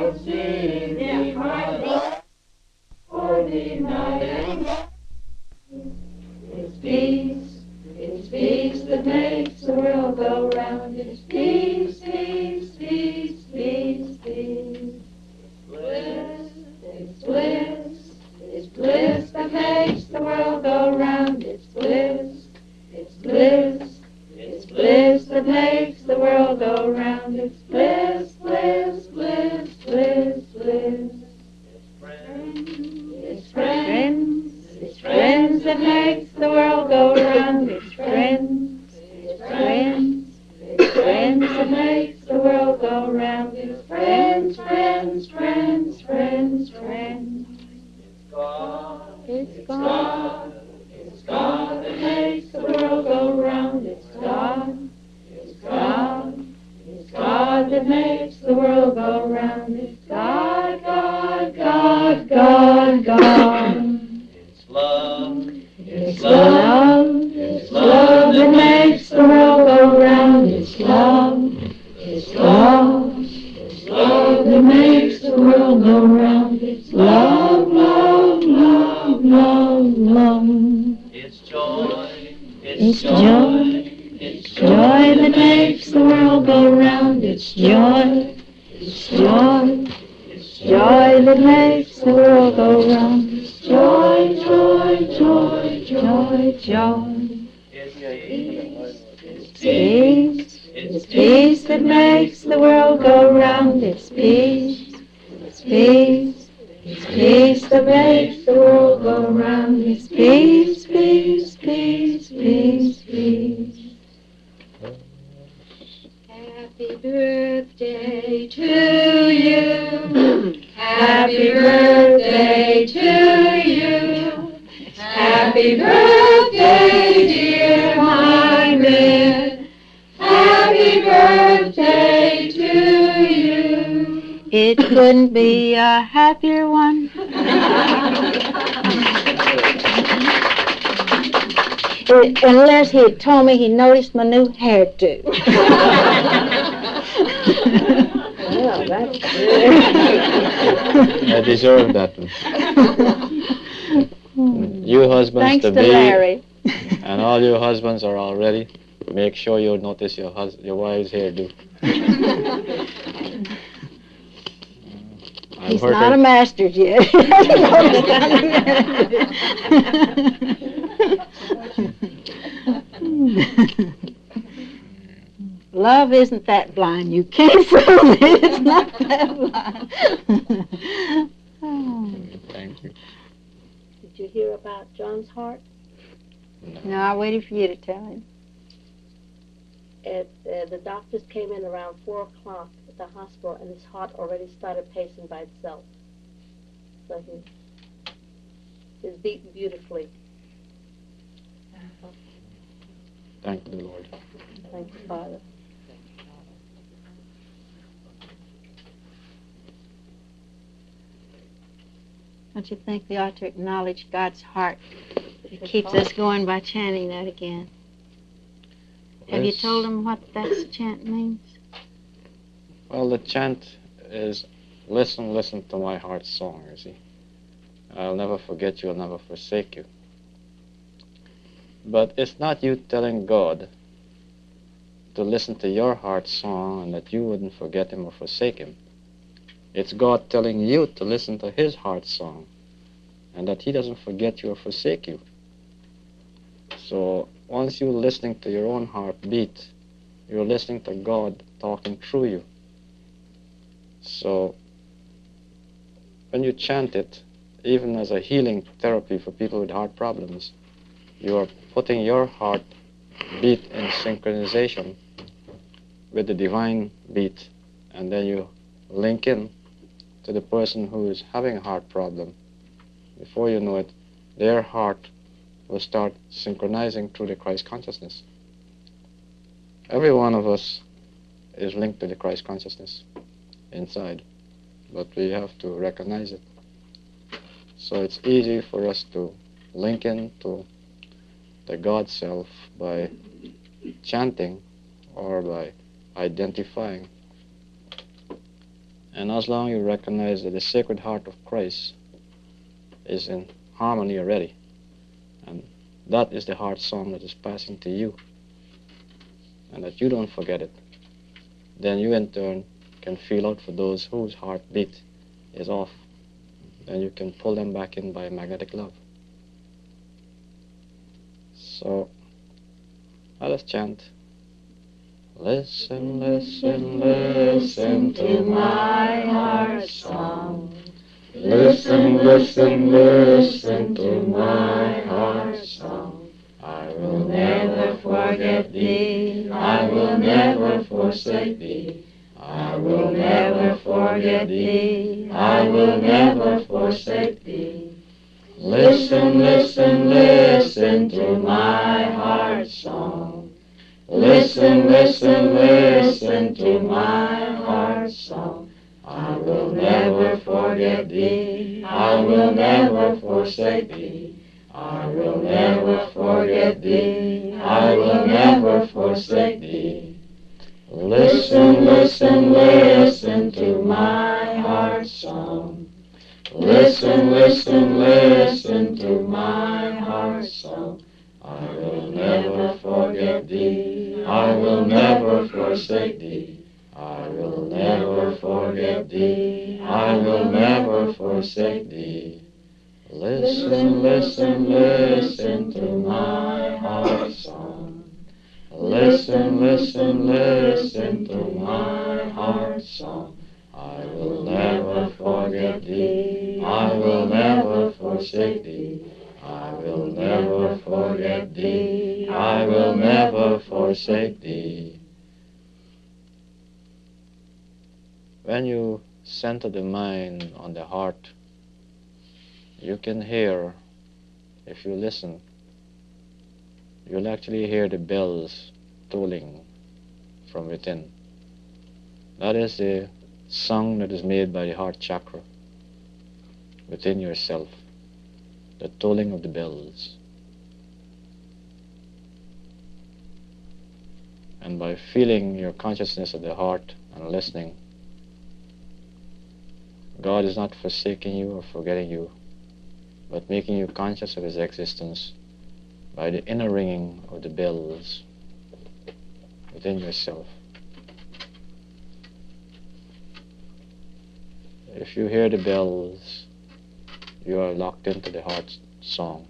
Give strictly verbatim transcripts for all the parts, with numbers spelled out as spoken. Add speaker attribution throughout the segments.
Speaker 1: Exceeding my ordinary. It's peace, it's peace that makes the world go round. It's peace, peace, peace, peace, peace. Bliss, it's bliss, it's bliss that makes the world go round. It's bliss, it's bliss, it's bliss that makes the world go round. It's bliss, bliss, bliss, bliss, bliss. It's friends, it's friends that makes the world go round. It's friends, it's friends, it's friends that makes the world go round. It's friends, friends, friends, friends, friends. It's God, it's God, it's God that makes the world go round. It's God, it's God, it's God that makes the world go round. It's God, God, God, God, God.
Speaker 2: It's love,
Speaker 1: It's love, it's love that makes the world go round. It's love, it's love, it's love that makes the world go round. It's love, love, love, love, love.
Speaker 2: it's joy,
Speaker 1: It's joy, it's joy that makes the world go round. It's joy, it's joy, it's joy that makes the world go round. It's joy, joy, joy, joy, joy.
Speaker 2: it's peace,
Speaker 1: It's peace, it's peace that makes the world go round. It's peace, it's peace, it's peace that makes the world go round. It's peace, peace, peace, peace, peace. Happy birthday to you. Happy birthday to you. Happy birthday, dear my Red. Happy birthday to you.
Speaker 3: It couldn't be a happier one. It- unless he had told me he noticed my new hairdo. Well, that's
Speaker 4: I deserve that one. You husbands
Speaker 3: Thanks
Speaker 4: to
Speaker 3: to
Speaker 4: be,
Speaker 3: Larry.
Speaker 4: and all you husbands are all ready. Make sure you notice your hus- your wife's hairdo. I've
Speaker 3: He's
Speaker 4: heard
Speaker 3: not
Speaker 4: her-
Speaker 3: a master's yet. Love isn't that blind. You can't fool it. It's not that blind. Oh.
Speaker 4: Thank you.
Speaker 5: Did you hear about John's heart?
Speaker 3: No, I waited for you to tell him.
Speaker 5: It, uh, the doctors came in around four o'clock at the hospital, and his heart already started pacing by itself. So he, he's beating beautifully.
Speaker 4: Thank the Lord.
Speaker 5: Thank you, Father.
Speaker 3: Don't you think we ought to acknowledge God's heart? It keeps us going by chanting that again. Have you
Speaker 4: Yes.
Speaker 3: told him what that chant means?
Speaker 4: Well, the chant is, listen, listen to my heart's song, you see. I'll never forget you, I'll never forsake you. But it's not you telling God to listen to your heart's song and that you wouldn't forget him or forsake him. It's God telling you to listen to his heart's song and that he doesn't forget you or forsake you. So once you're listening to your own heartbeat, you're listening to God talking through you. So when you chant it, even as a healing therapy for people with heart problems, you are putting your heart beat in synchronization with the divine beat, and then you link in to the person who is having a heart problem. Before you know it, their heart will start synchronizing through the Christ consciousness. Every one of us is linked to the Christ consciousness inside, but we have to recognize it. So it's easy for us to link in to the God self by chanting or by identifying. And as long as you recognize that the Sacred Heart of Christ is in harmony already, and that is the heart song that is passing to you, and that you don't forget it, then you in turn can feel out for those whose heartbeat is off. Then you can pull them back in by magnetic love. So, let us chant. Listen, listen, listen to my heart song. Listen, listen, listen to my heart song. I will never forget thee. I will never forsake thee. I will never forget thee. I will never forsake thee. Listen, listen, listen to my heart song. Listen, listen, listen to my heart song. I will never forget thee. I will never forsake thee. I will never forget thee. I will never forsake thee. Listen, listen, listen to my heart song. Listen, listen, listen to my heart song. I will never forget thee. I will never forsake thee. I will never forget thee. I will never forsake thee. Listen, listen, listen to my heart song. Listen, listen, listen to my heart song. I will never forget thee. I will never forsake thee. I will never forget thee. I will never forsake thee. When you center the mind on the heart, you can hear, if you listen, you'll actually hear the bells tolling from within. That is the song that is made by the heart chakra within yourself, the tolling of the bells. And by feeling your consciousness of the heart and listening, God is not forsaking you or forgetting you, but making you conscious of His existence by the inner ringing of the bells within yourself. If you hear the bells, you are locked into the heart song.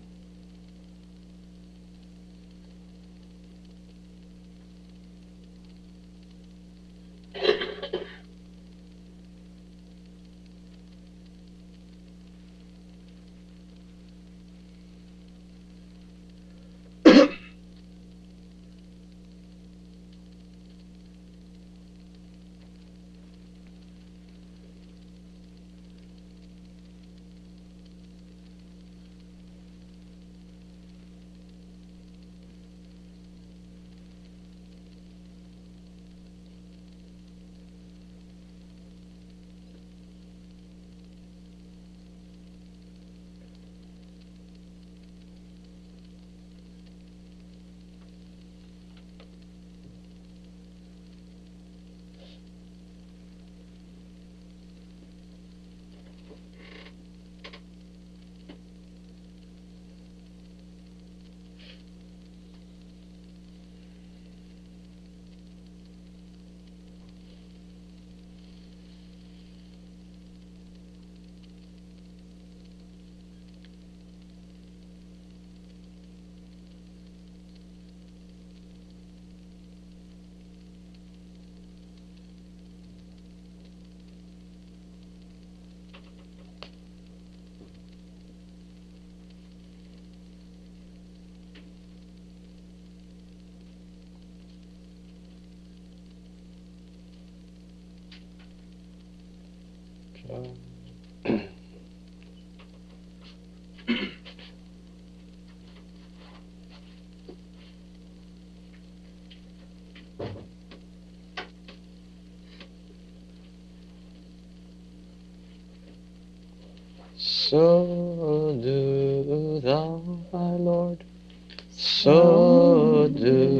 Speaker 4: So do thou, my Lord, so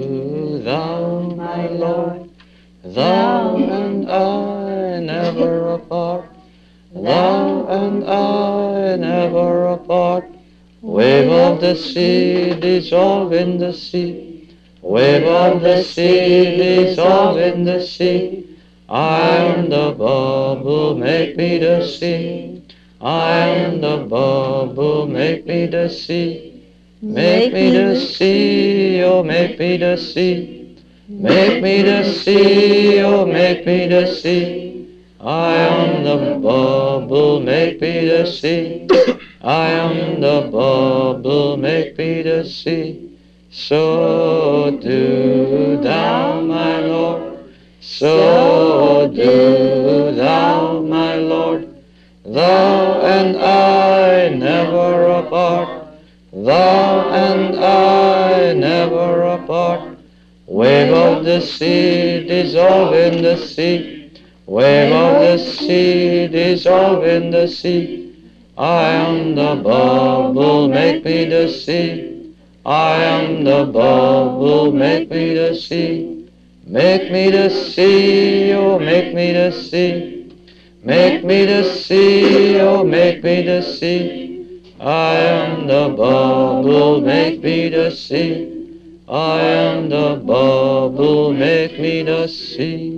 Speaker 4: do thou, my Lord, thou and I never apart. Thou and I never apart. Wave of the sea, dissolve in the sea. Wave of the sea, dissolve in the sea. I am the bubble, make me the sea. I am the bubble, make me the sea. Make me the sea, oh make me the sea. Make me the sea, oh make me the sea. I am the bubble, make me the sea. I am the bubble, make me the sea. So do thou, my Lord. So do thou, my Lord. Thou and I never apart. Thou and I never apart. Wave of the sea, dissolve in the sea. Wave of the sea, dissolve in the sea. I am the bubble, make me the sea. I am the bubble, make me the sea. Make me the sea, oh make me the sea. Make me the sea, oh make me the sea. I am the bubble, make me the sea. I am the bubble, make me the sea.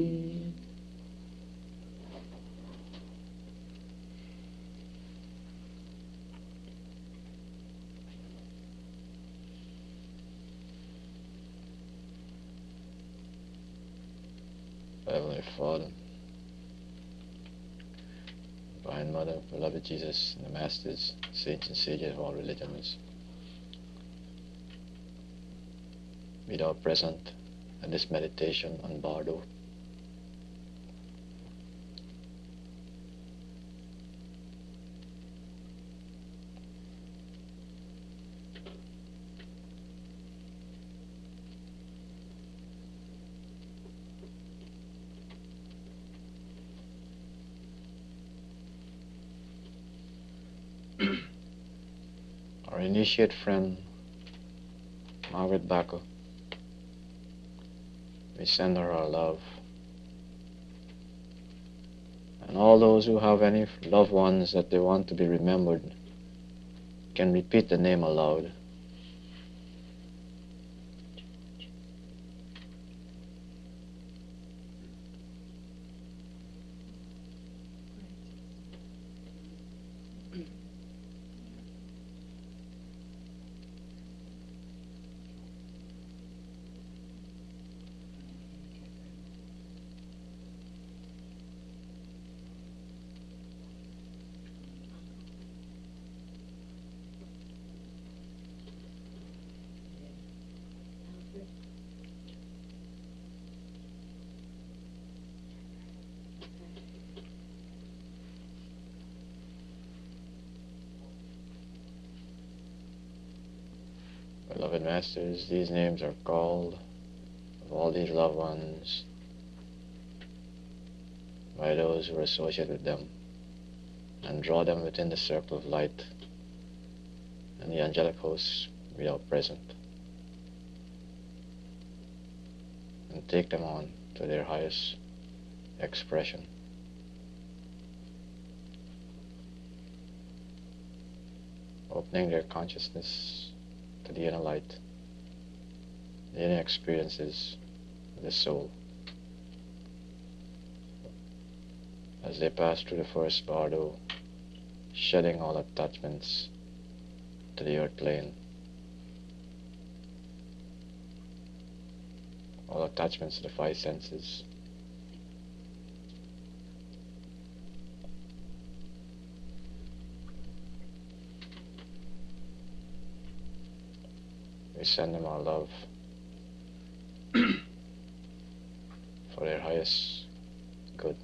Speaker 4: Heavenly Father, Divine Mother, beloved Jesus, and the Masters, Saints and Sages of all religions, be thou present at this meditation on Bardo. Our initiate friend, Margaret Backer, we send her our love. And all those who have any loved ones that they want to be remembered can repeat the name aloud. Beloved Masters, these names are called of all these loved ones by those who are associated with them, and draw them within the circle of light, and the angelic hosts be thou present, and take them on to their highest expression. Opening their consciousness to the inner light, the inner experiences of the soul. As they pass through the first bardo, shedding all attachments to the earth plane, all attachments to the five senses. We send them our love for their highest good.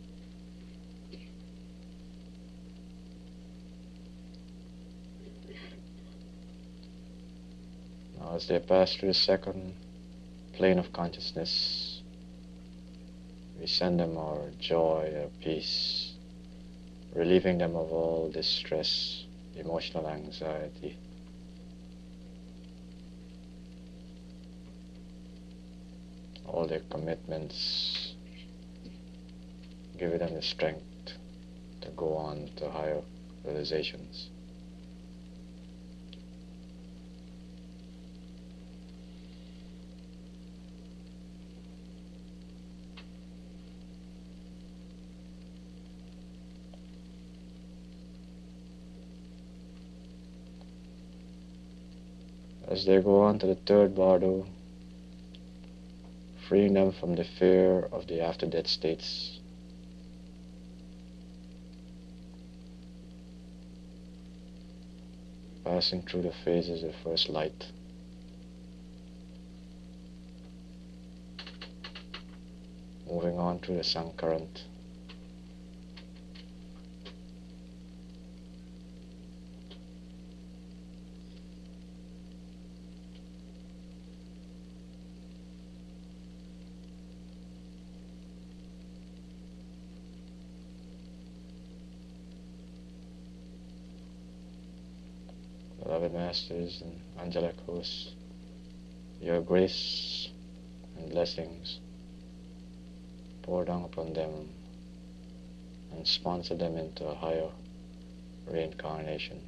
Speaker 4: Now as they pass through the second plane of consciousness, we send them our joy, our peace, relieving them of all distress, emotional anxiety, all their commitments, giving them the strength to go on to higher realizations. As they go on to the third bardo, freeing them from the fear of the after-death states, passing through the phases of first light, moving on through the sun current, beloved masters and angelic hosts, your grace and blessings pour down upon them and sponsor them into a higher reincarnation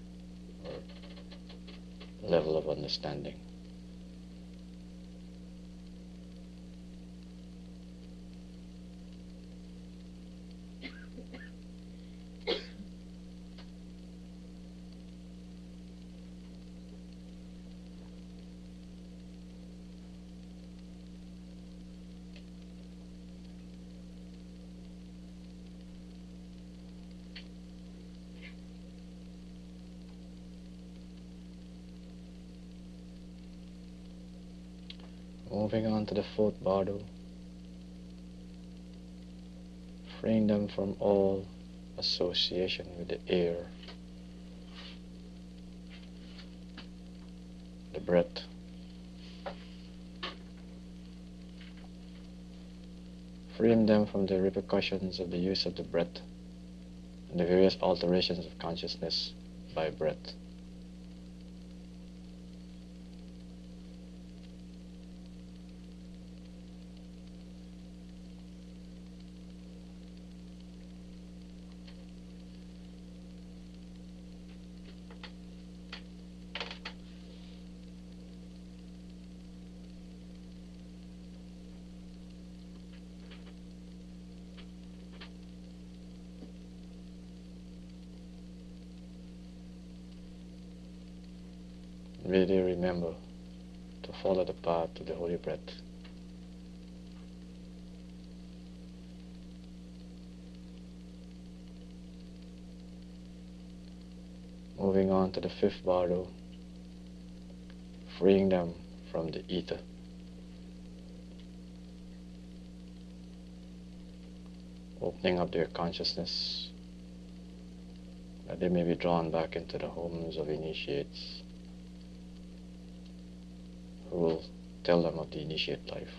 Speaker 4: or level of understanding. Moving on to the fourth bardo, freeing them from all association with the air, the breath, freeing them from the repercussions of the use of the breath and the various alterations of consciousness by breath. Really remember to follow the path to the holy breath. Moving on to the fifth bardo, freeing them from the ether. Opening up their consciousness that they may be drawn back into the homes of initiates who will tell them of the initiate life.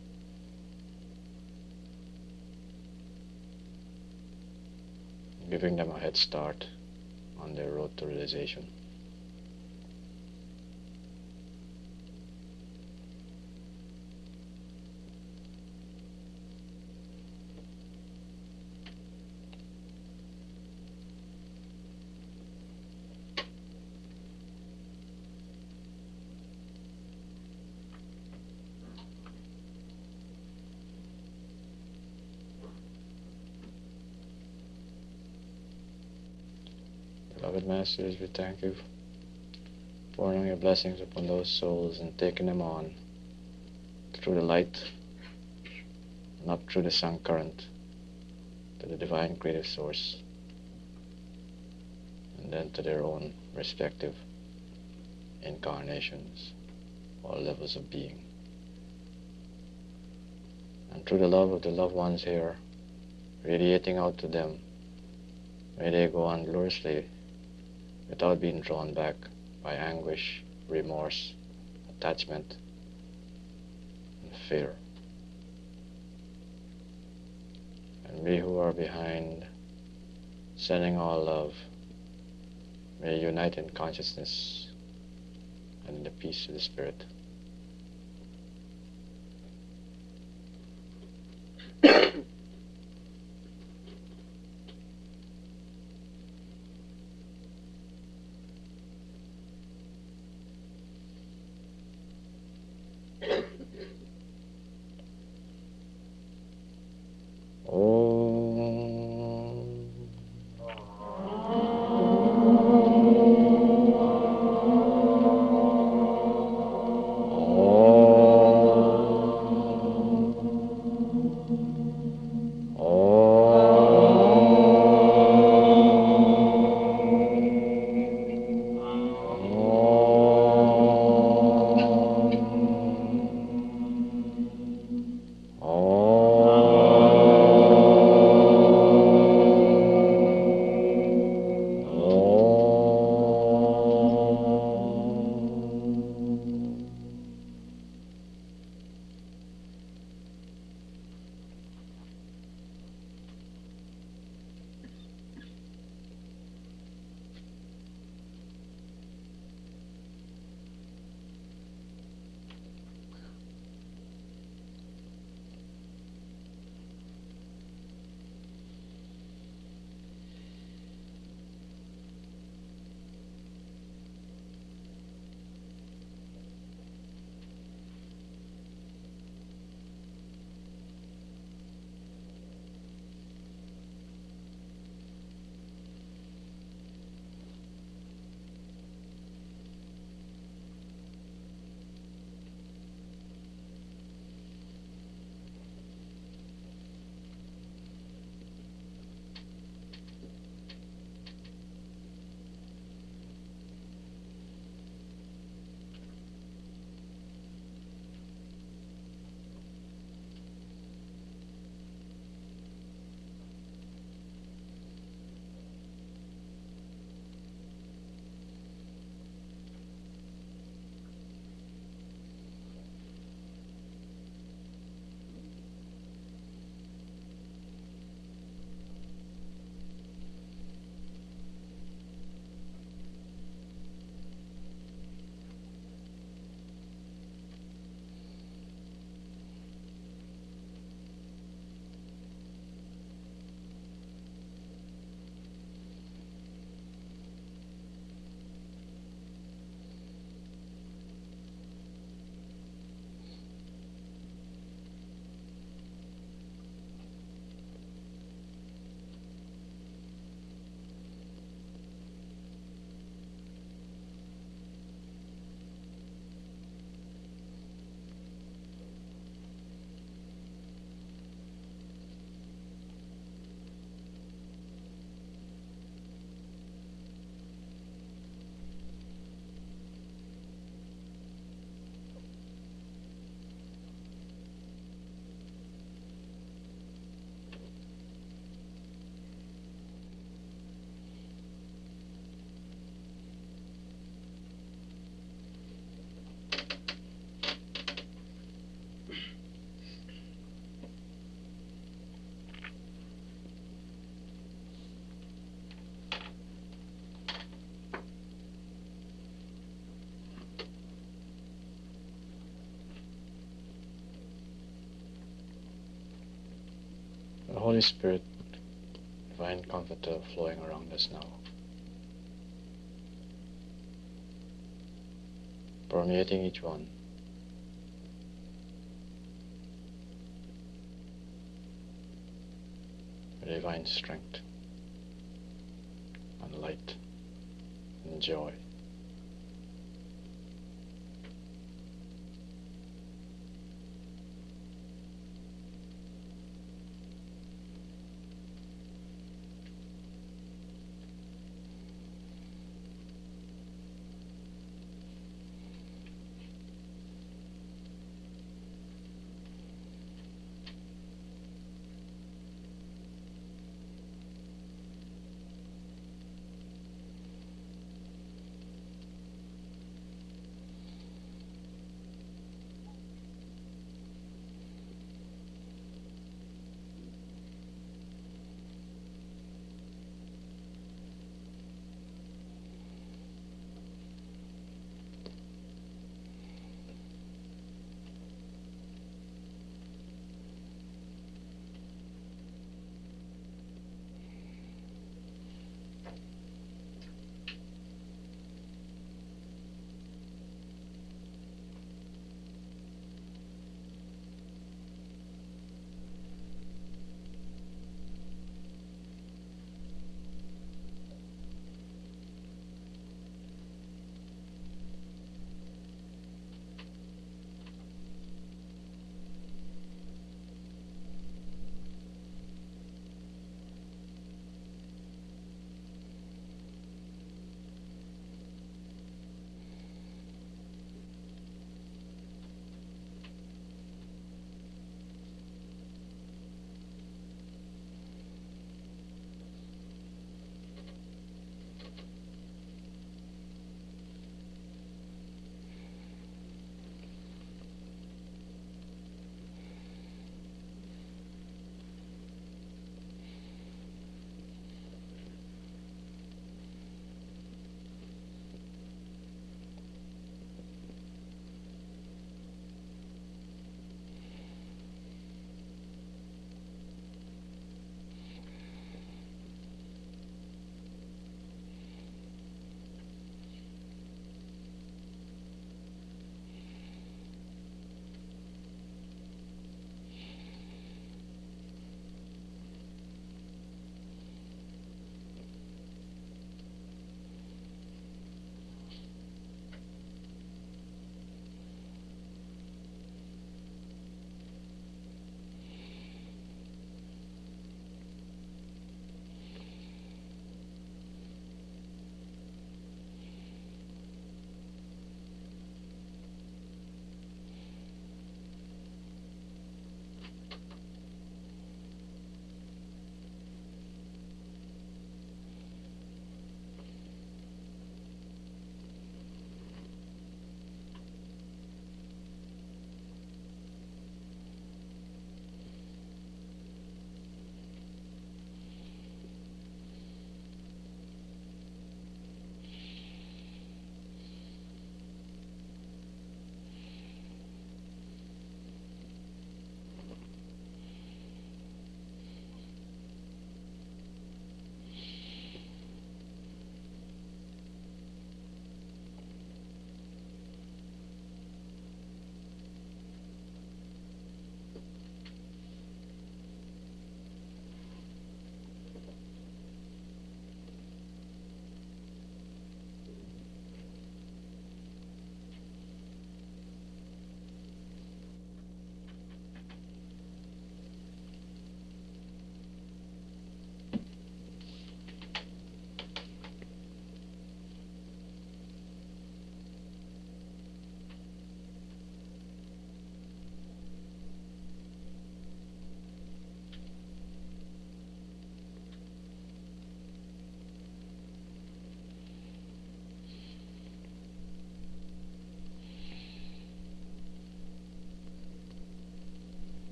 Speaker 4: Giving them a head start on their road to realization. Beloved Masters, we thank you for pouring your blessings upon those souls and taking them on through the light and up through the sun current to the divine creative source and then to their own respective incarnations or levels of being. And through the love of the loved ones here radiating out to them, may they go on gloriously without being drawn back by anguish, remorse, attachment, and fear. And we who are behind, sending all love, may unite in consciousness and in the peace of the Spirit. Holy Spirit, divine comforter flowing around us now, permeating each one. With divine strength and light and joy.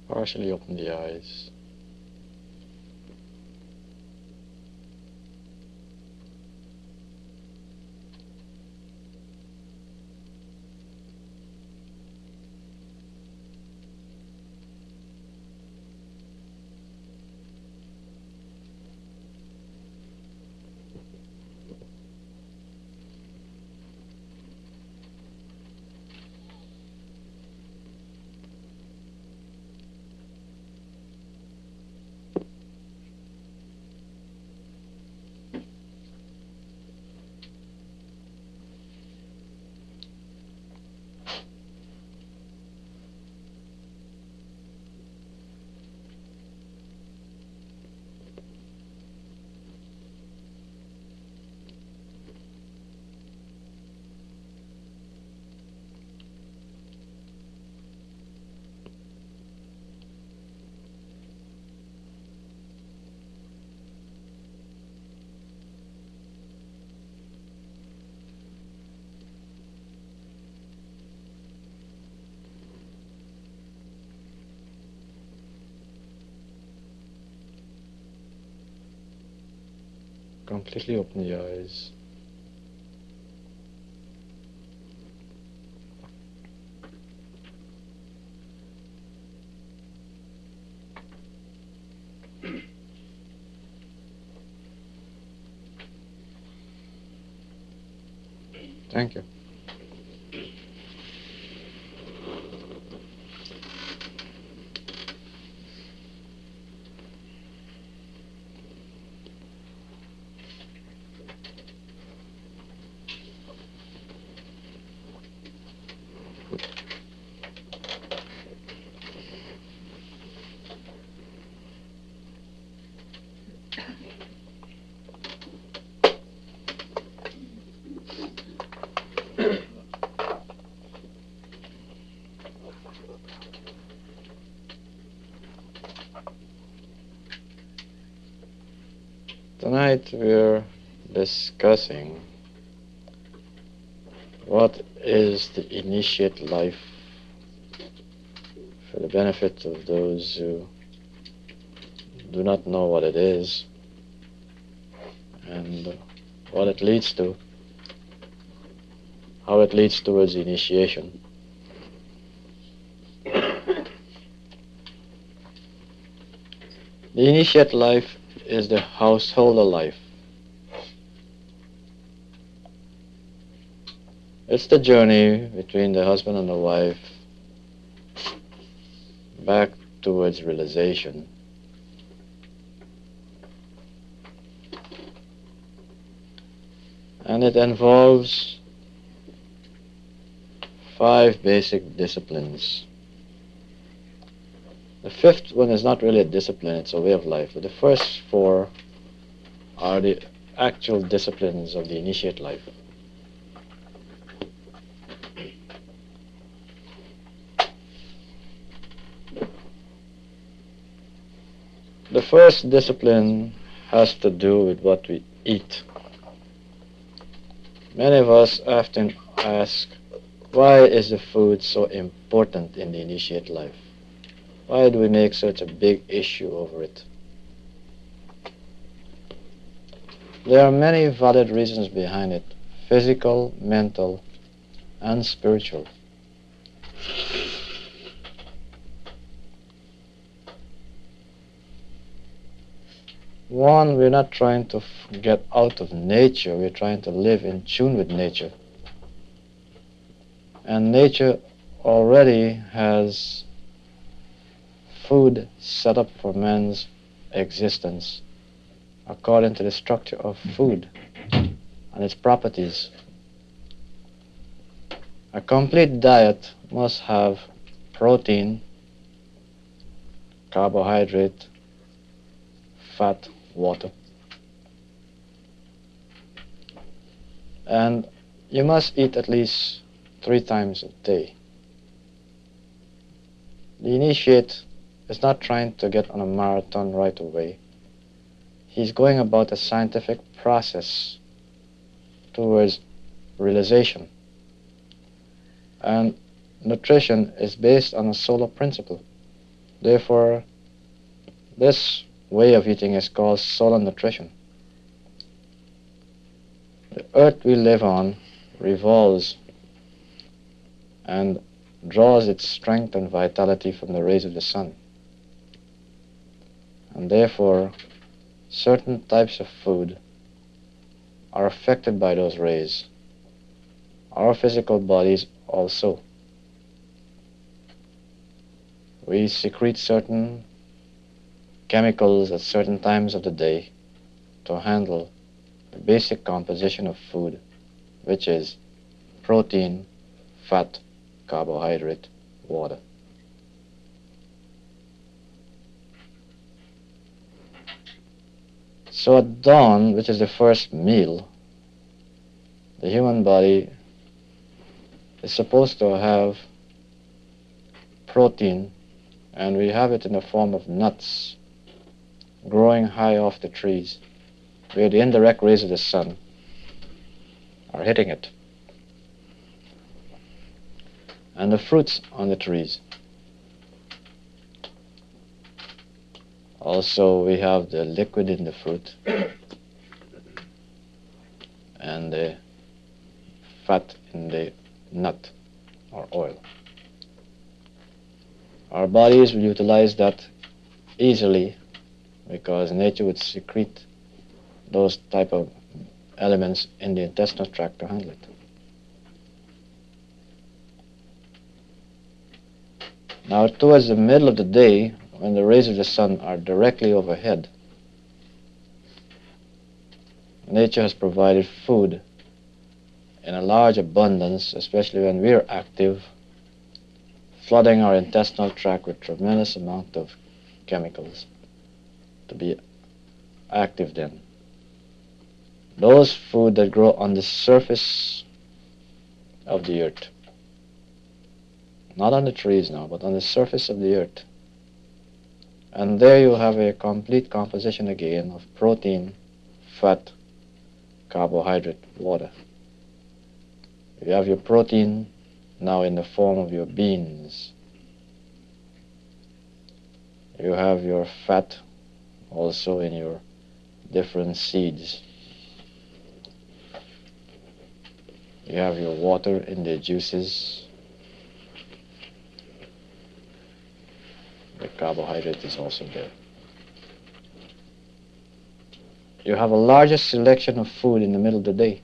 Speaker 4: Partially open the eyes. Completely open the eyes. Thank you. Tonight we're discussing what is the initiate life for the benefit of those who do not know what it is and what it leads to, how it leads towards initiation. The initiate life is the householder life. It's the journey between the husband and the wife back towards realization. And it involves five basic disciplines. The fifth one is not really a discipline, it's a way of life. But the first four are the actual disciplines of the initiate life. The first discipline has to do with what we eat. Many of us often ask, why is the food so important in the initiate life? Why do we make such a big issue over it? There are many valid reasons behind it, physical, mental, and spiritual. One, we're not trying to f- get out of nature, we're trying to live in tune with nature. And nature already has food set up for man's existence according to the structure of food and its properties. A complete diet must have protein, carbohydrate, fat, water. And you must eat at least three times a day. The initiate is not trying to get on a marathon right away. He's going about a scientific process towards realization. And nutrition is based on a solar principle. Therefore, this way of eating is called solar nutrition. The earth we live on revolves and draws its strength and vitality from the rays of the sun. And therefore, certain types of food are affected by those rays. Our physical bodies also. We secrete certain chemicals at certain times of the day to handle the basic composition of food, which is protein, fat, carbohydrate, water. So at dawn, which is the first meal, the human body is supposed to have protein, and we have it in the form of nuts growing high off the trees, where the indirect rays of the sun are hitting it. And the fruits on the trees. Also, we have the liquid in the fruit and the fat in the nut or oil. Our bodies will utilize that easily because nature would secrete those type of elements in the intestinal tract to handle it. Now, towards the middle of the day, when the rays of the sun are directly overhead, nature has provided food in a large abundance, especially when we're active, flooding our intestinal tract with tremendous amount of chemicals to be active then. Those food that grow on the surface of the earth, not on the trees now, but on the surface of the earth. And there you have a complete composition again of protein, fat, carbohydrate, water. You have your protein now in the form of your beans. You have your fat also in your different seeds. You have your water in the juices. The carbohydrate is also there. You have a larger selection of food in the middle of the day.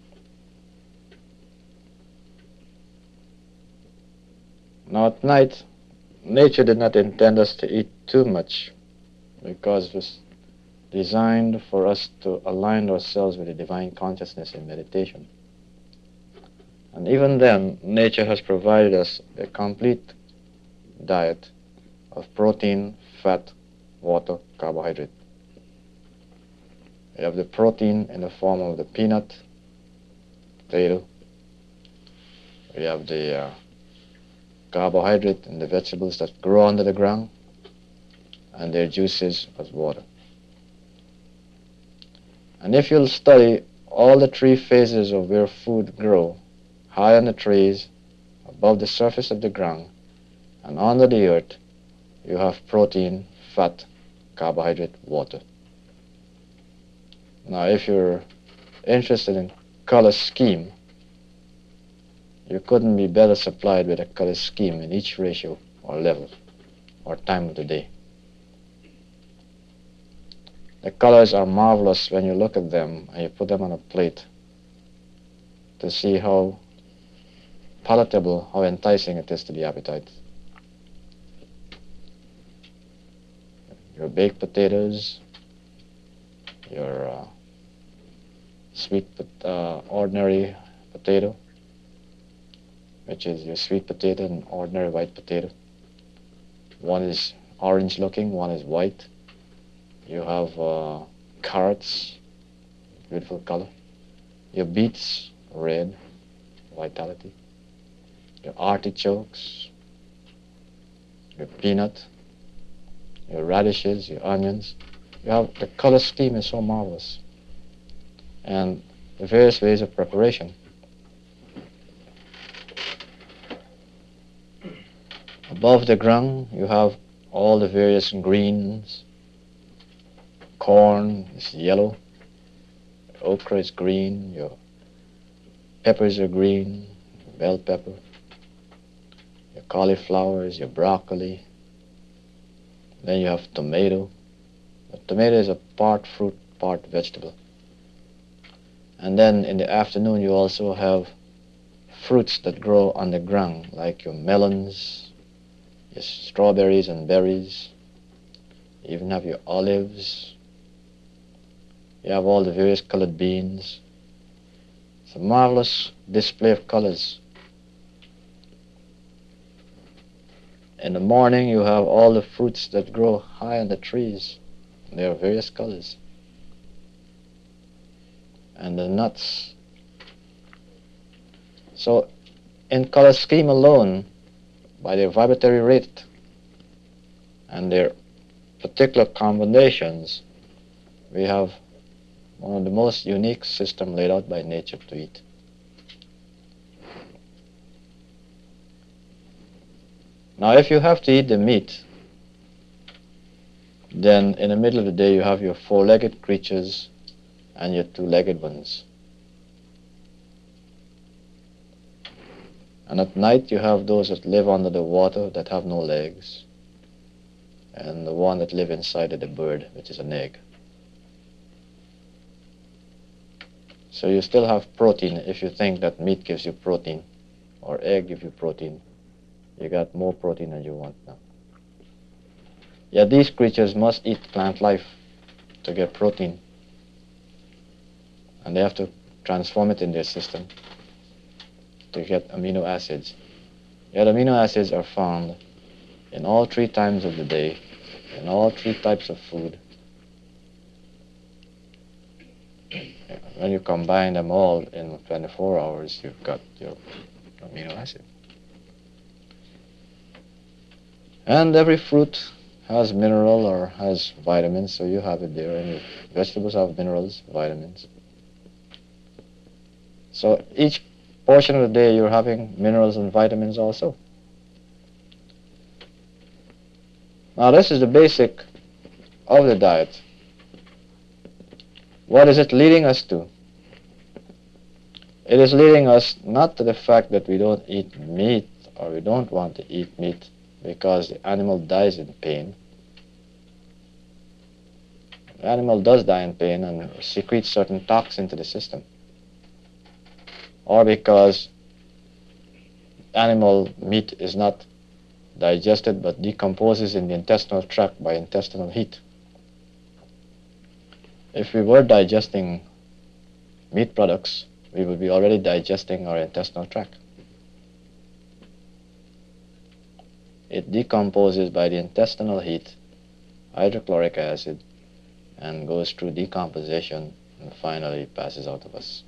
Speaker 4: Now at night, nature did not intend us to eat too much because it was designed for us to align ourselves with the divine consciousness in meditation. And even then, nature has provided us a complete diet of protein, fat, water, carbohydrate. You have the protein in the form of the peanut, potato. We have the uh, carbohydrate in the vegetables that grow under the ground, and their juices as water. And if you'll study all the three phases of where food grow, high on the trees, above the surface of the ground, and under the earth, you have protein, fat, carbohydrate, water. Now, if you're interested in color scheme, you couldn't be better supplied with a color scheme in each ratio or level or time of the day. The colors are marvelous when you look at them and you put them on a plate to see how palatable, how enticing it is to the appetite. Your baked potatoes, your uh, sweet uh, ordinary potato, which is your sweet potato and ordinary white potato. One is orange looking, one is white. You have uh, carrots, beautiful color. Your beets, red, vitality. Your artichokes, your peanut, your radishes, your onions. You have, the color scheme is so marvelous. And the various ways of preparation. Above the ground, you have all the various greens. Corn is yellow, okra is green, your peppers are green, bell pepper, your cauliflower is your broccoli. Then you have tomato. The tomato is a part fruit, part vegetable. And then in the afternoon you also have fruits that grow on the ground, like your melons, your strawberries and berries. You even have your olives. You have all the various colored beans. It's a marvelous display of colors. In the morning you have all the fruits that grow high on the trees. They are various colors. And the nuts. So in color scheme alone, by their vibratory rate and their particular combinations, we have one of the most unique systems laid out by nature to eat. Now if you have to eat the meat, then in the middle of the day you have your four-legged creatures and your two-legged ones. And at night you have those that live under the water that have no legs, and the one that live inside of the bird, which is an egg. So you still have protein. If you think that meat gives you protein or egg gives you protein, you got more protein than you want now. Yet these creatures must eat plant life to get protein, and they have to transform it in their system to get amino acids. Yet amino acids are found in all three times of the day, in all three types of food. When you combine them all in twenty-four hours, you've got your amino acid. And every fruit has mineral or has vitamins, so you have it there. And your vegetables have minerals, vitamins. So each portion of the day you're having minerals and vitamins also. Now this is the basic of the diet. What is it leading us to? It is leading us not to the fact that we don't eat meat or we don't want to eat meat because the animal dies in pain. The animal does die in pain and secretes certain toxins into the system. Or because animal meat is not digested but decomposes in the intestinal tract by intestinal heat. If we were digesting meat products, we would be already digesting our intestinal tract. It decomposes by the intestinal heat, hydrochloric acid, and goes through decomposition and finally passes out of us.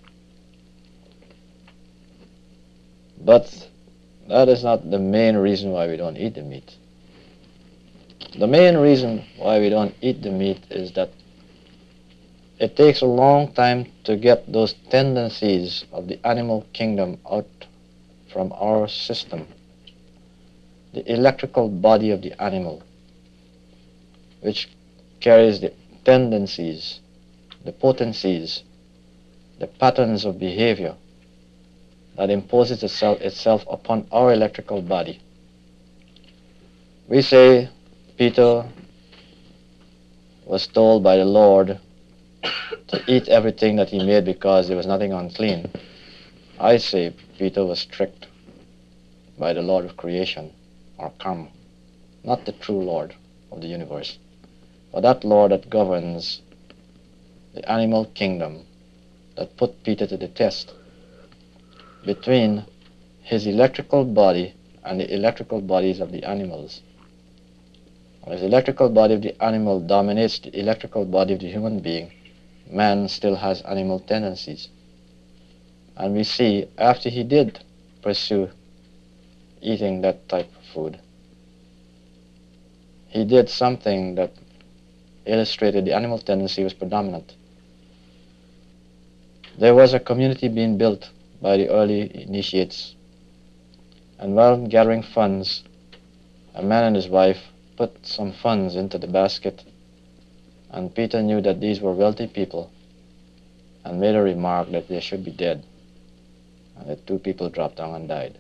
Speaker 4: But that is not the main reason why we don't eat the meat. The main reason why we don't eat the meat is that it takes a long time to get those tendencies of the animal kingdom out from our system. The electrical body of the animal, which carries the tendencies, the potencies, the patterns of behavior that imposes itself, itself upon our electrical body. We say Peter was told by the Lord to eat everything that he made because there was nothing unclean. I say Peter was tricked by the Lord of creation, or Karma, not the true Lord of the universe, but that Lord that governs the animal kingdom that put Peter to the test between his electrical body and the electrical bodies of the animals. When the electrical body of the animal dominates the electrical body of the human being, man still has animal tendencies. And we see after he did pursue eating that type of food, he did something that illustrated the animal tendency was predominant. There was a community being built by the early initiates, and while gathering funds, a man and his wife put some funds into the basket, and Peter knew that these were wealthy people and made a remark that they should be dead. And the two people dropped down and died.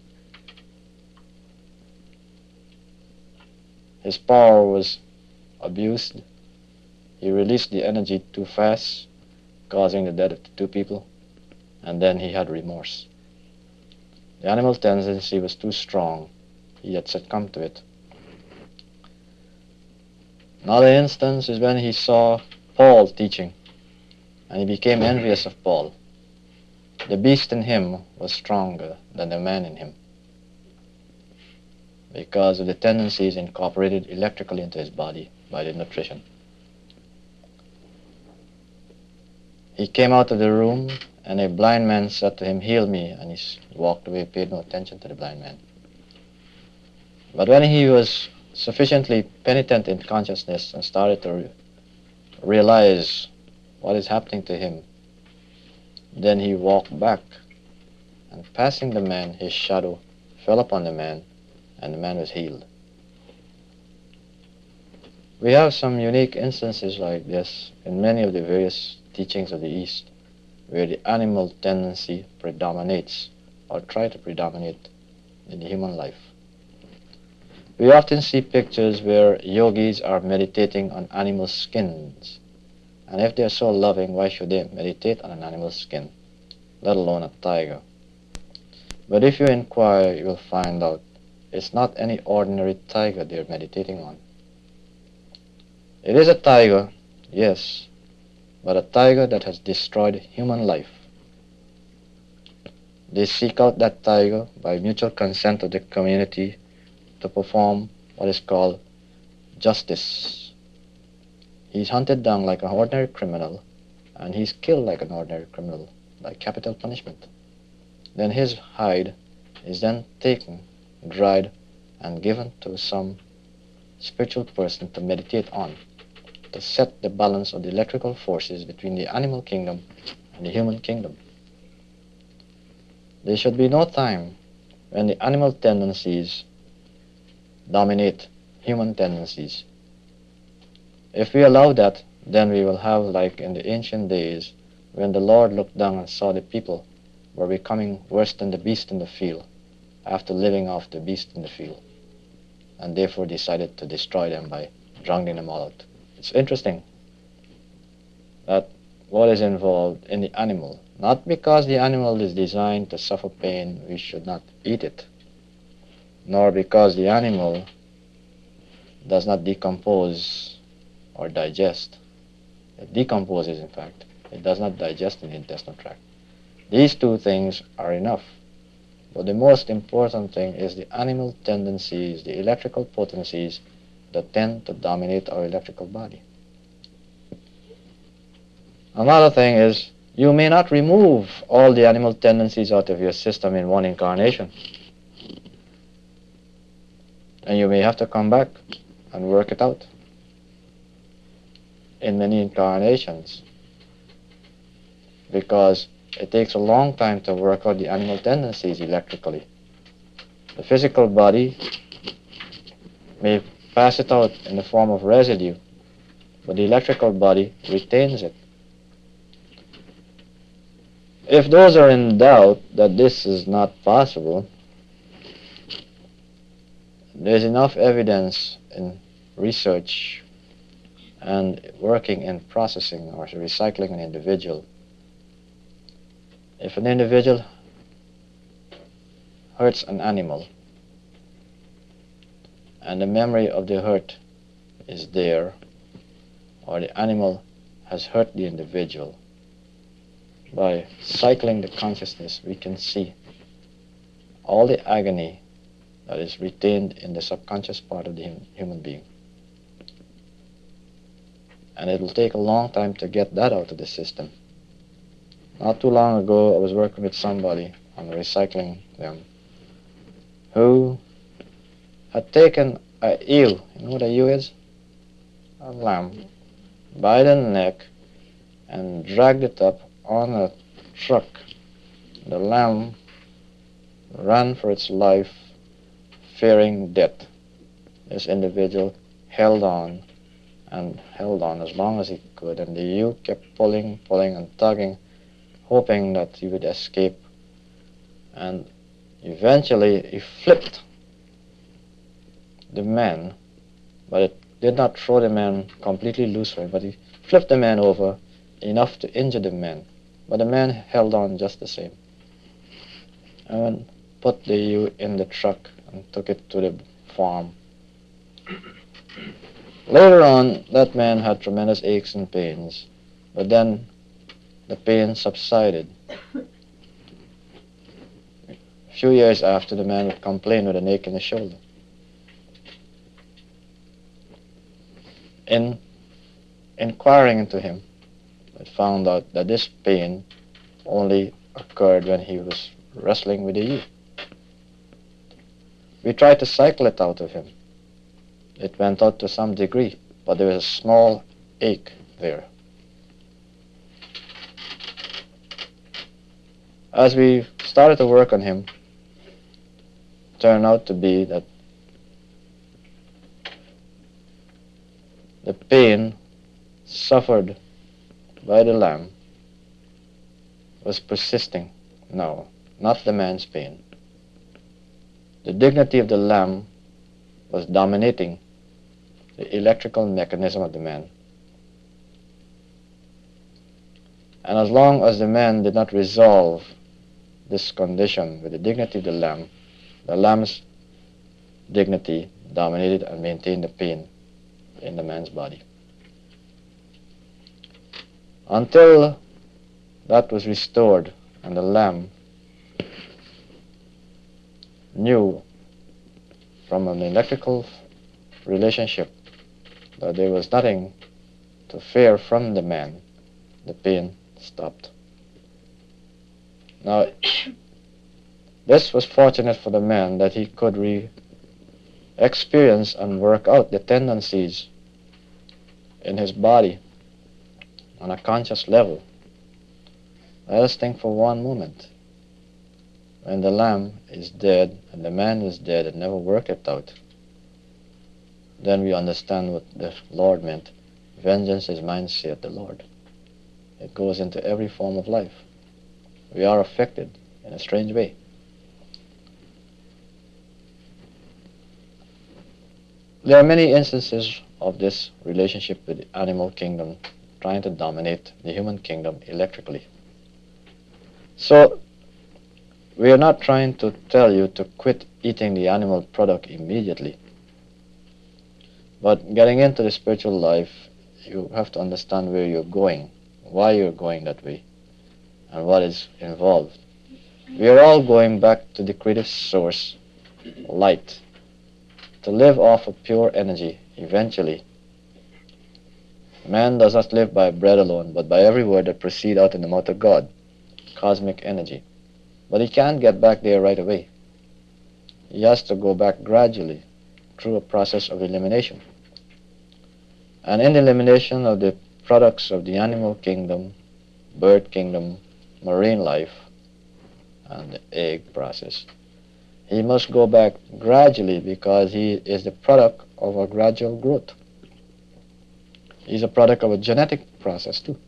Speaker 4: His power was abused. He released the energy too fast, causing the death of the two people, and then he had remorse. The animal tendency was too strong. He had succumbed to it. Another instance is when he saw Paul teaching, and he became envious of Paul. The beast in him was stronger than the man in him because of the tendencies incorporated electrically into his body by the nutrition. He came out of the room, and a blind man said to him, "Heal me," and he walked away, paid no attention to the blind man. But when he was sufficiently penitent in consciousness and started to re- realize what is happening to him, then he walked back, and passing the man, his shadow fell upon the man, and the man was healed. We have some unique instances like this in many of the various teachings of the East, where the animal tendency predominates or try to predominate in the human life. We often see pictures where yogis are meditating on animal skins. And if they are so loving, why should they meditate on an animal skin, let alone a tiger? But if you inquire, you will find out it's not any ordinary tiger they are meditating on. It is a tiger, yes, but a tiger that has destroyed human life. They seek out that tiger by mutual consent of the community to perform what is called justice. He's hunted down like an ordinary criminal, and he's killed like an ordinary criminal by capital punishment. Then his hide is then taken, dried, and given to some spiritual person to meditate on, to set the balance of the electrical forces between the animal kingdom and the human kingdom. There should be no time when the animal tendencies dominate human tendencies. If we allow that, then we will have like in the ancient days when the Lord looked down and saw the people were becoming worse than the beast in the field after living off the beast in the field, and therefore decided to destroy them by drowning them all out. It's interesting that what is involved in the animal, not because the animal is designed to suffer pain, we should not eat it, nor because the animal does not decompose or digest. It decomposes, in fact. It does not digest in the intestinal tract. These two things are enough. But the most important thing is the animal tendencies, the electrical potencies that tend to dominate our electrical body. Another thing is, you may not remove all the animal tendencies out of your system in one incarnation. And you may have to come back and work it out in many incarnations, because it takes a long time to work out the animal tendencies electrically. The physical body may pass it out in the form of residue, but the electrical body retains it. If those are in doubt that this is not possible, there's enough evidence in research and working in processing or recycling an individual. If an individual hurts an animal and the memory of the hurt is there, or the animal has hurt the individual, by cycling the consciousness we can see all the agony that is retained in the subconscious part of the hum- human being. And it will take a long time to get that out of the system. Not too long ago, I was working with somebody on recycling them who had taken a ewe, you know what a ewe is? A lamb, by the neck and dragged it up on a truck. The lamb ran for its life, fearing death. This individual held on and held on as long as he could, and the ewe kept pulling, pulling, and tugging, hoping that he would escape. And eventually he flipped the man, but it did not throw the man completely loose for him, but he flipped the man over enough to injure the man. But the man held on just the same. And put the ewe in the truck and took it to the farm. Later on, that man had tremendous aches and pains, but then the pain subsided. A few years after, the man would complain with an ache in the shoulder. In inquiring into him, I found out that this pain only occurred when he was wrestling with the ewe. We tried to cycle it out of him. It went out to some degree, but there was a small ache there. As we started to work on him, it turned out to be that the pain suffered by the lamb was persisting now, not the man's pain. The dignity of the lamb was dominating the electrical mechanism of the man. And as long as the man did not resolve this condition with the dignity of the lamb, the lamb's dignity dominated and maintained the pain in the man's body. Until that was restored and the lamb knew from an electrical relationship that there was nothing to fear from the man, the pain stopped. Now, this was fortunate for the man that he could re-experience and work out the tendencies in his body on a conscious level. Let us think for one moment. When the lamb is dead and the man is dead and never worked it out, then we understand what the Lord meant. Vengeance is mine, saith the Lord. It goes into every form of life. We are affected in a strange way. There are many instances of this relationship with the animal kingdom trying to dominate the human kingdom electrically. So, we are not trying to tell you to quit eating the animal product immediately. But getting into the spiritual life, you have to understand where you're going, why you're going that way, and what is involved. We are all going back to the creative source, light, to live off of pure energy eventually. Man does not live by bread alone, but by every word that proceeds out in the mouth of God, cosmic energy. But he can't get back there right away. He has to go back gradually through a process of elimination. And in the elimination of the products of the animal kingdom, bird kingdom, marine life, and the egg process, he must go back gradually because he is the product of a gradual growth. He's a product of a genetic process too.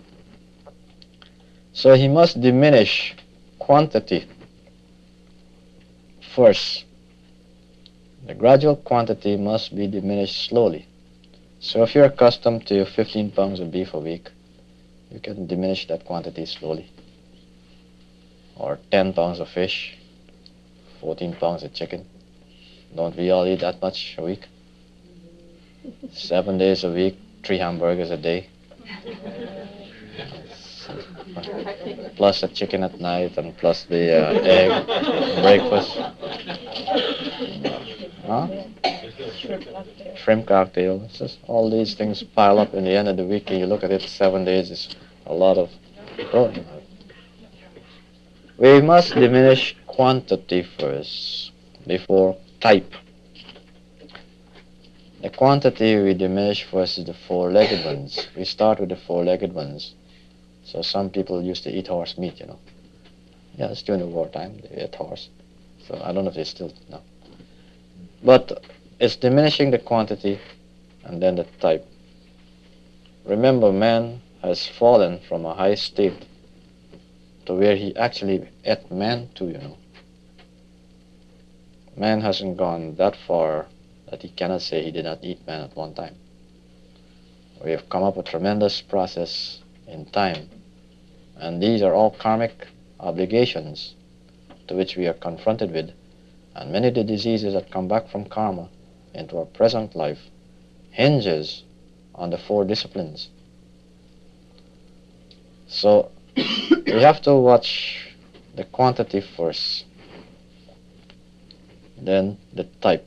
Speaker 4: So he must diminish quantity first. The gradual quantity must be diminished slowly. So if you're accustomed to fifteen pounds of beef a week, you can diminish that quantity slowly. Or ten pounds of fish, fourteen pounds of chicken. Don't we all eat that much a week? Seven days a week, three hamburgers a day. Plus the chicken at night and plus the uh, egg breakfast. Huh? Shrimp cocktail. It's just all these things pile up in the end of the week and you look at it, seven days is a lot of protein. We must diminish quantity first before type. The quantity we diminish first is the four-legged ones. We start with the four-legged ones. So some people used to eat horse meat, you know. Yeah, it's during the wartime, they ate horse. So I don't know if they still, no. But it's diminishing the quantity and then the type. Remember, man has fallen from a high state to where he actually ate man too, you know. Man hasn't gone that far that he cannot say he did not eat man at one time. We have come up with a tremendous process in time, and these are all karmic obligations to which we are confronted with, and many of the diseases that come back from karma into our present life hinges on the four disciplines. So we have to watch the quantity first, then the type.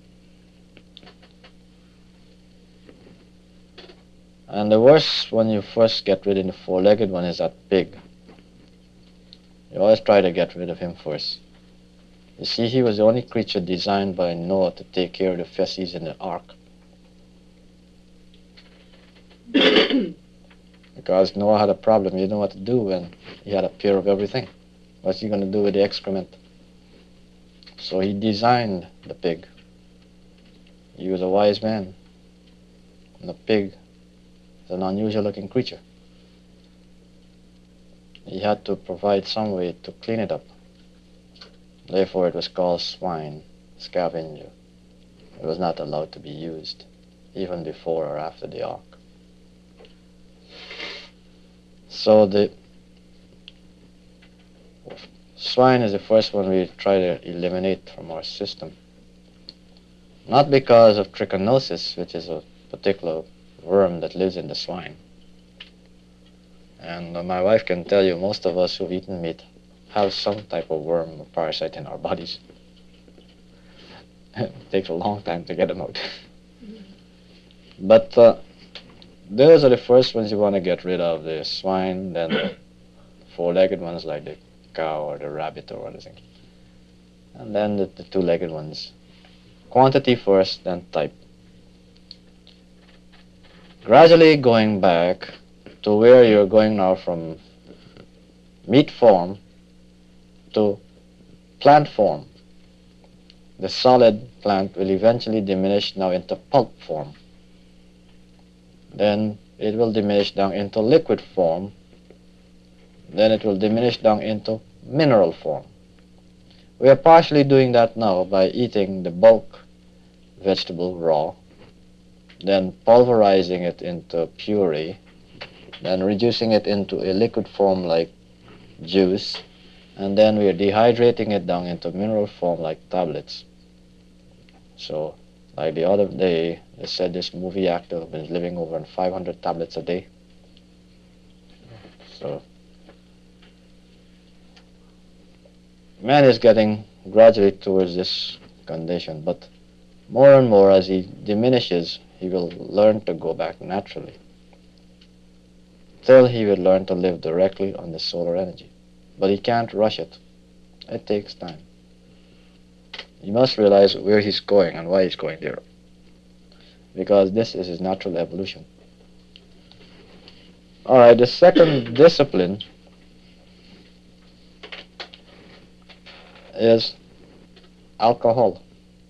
Speaker 4: And the worst when you first get rid of the four-legged one is that pig. You always try to get rid of him first. You see, he was the only creature designed by Noah to take care of the feces in the ark. Because Noah had a problem. He didn't know what to do when he had a pair of everything. What's he going to do with the excrement? So he designed the pig. He was a wise man. And the pig is an unusual looking creature. He had to provide some way to clean it up. Therefore it was called swine, scavenger. It was not allowed to be used, even before or after the ark. So the swine is the first one we try to eliminate from our system. Not because of trichinosis, which is a particular worm that lives in the swine. And uh, my wife can tell you, most of us who've eaten meat have some type of worm or parasite in our bodies. It takes a long time to get them out. But uh, those are the first ones you want to get rid of, the swine, then the four-legged ones like the cow or the rabbit or anything. And then the, the two-legged ones. Quantity first, then type. Gradually going back to where you're going now from meat form to plant form. The solid plant will eventually diminish now into pulp form. Then it will diminish down into liquid form. Then it will diminish down into mineral form. We are partially doing that now by eating the bulk vegetable raw, then pulverizing it into puree, then reducing it into a liquid form like juice, and then we are dehydrating it down into mineral form like tablets. So, like the other day, they said this movie actor was living over on five hundred tablets a day. So, man is getting gradually towards this condition, but more and more as he diminishes, he will learn to go back naturally, till he will learn to live directly on the solar energy. But he can't rush it. It takes time. He must realize where he's going and why he's going there, because this is his natural evolution. All right, the second discipline is alcohol.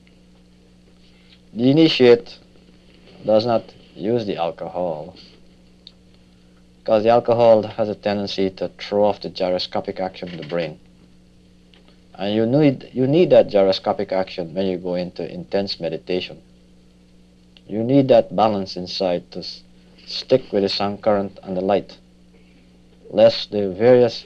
Speaker 4: The initiate does not use the alcohol because the alcohol has a tendency to throw off the gyroscopic action of the brain. And you need, you need that gyroscopic action when you go into intense meditation. You need that balance inside to s stick with the sound current and the light, lest the various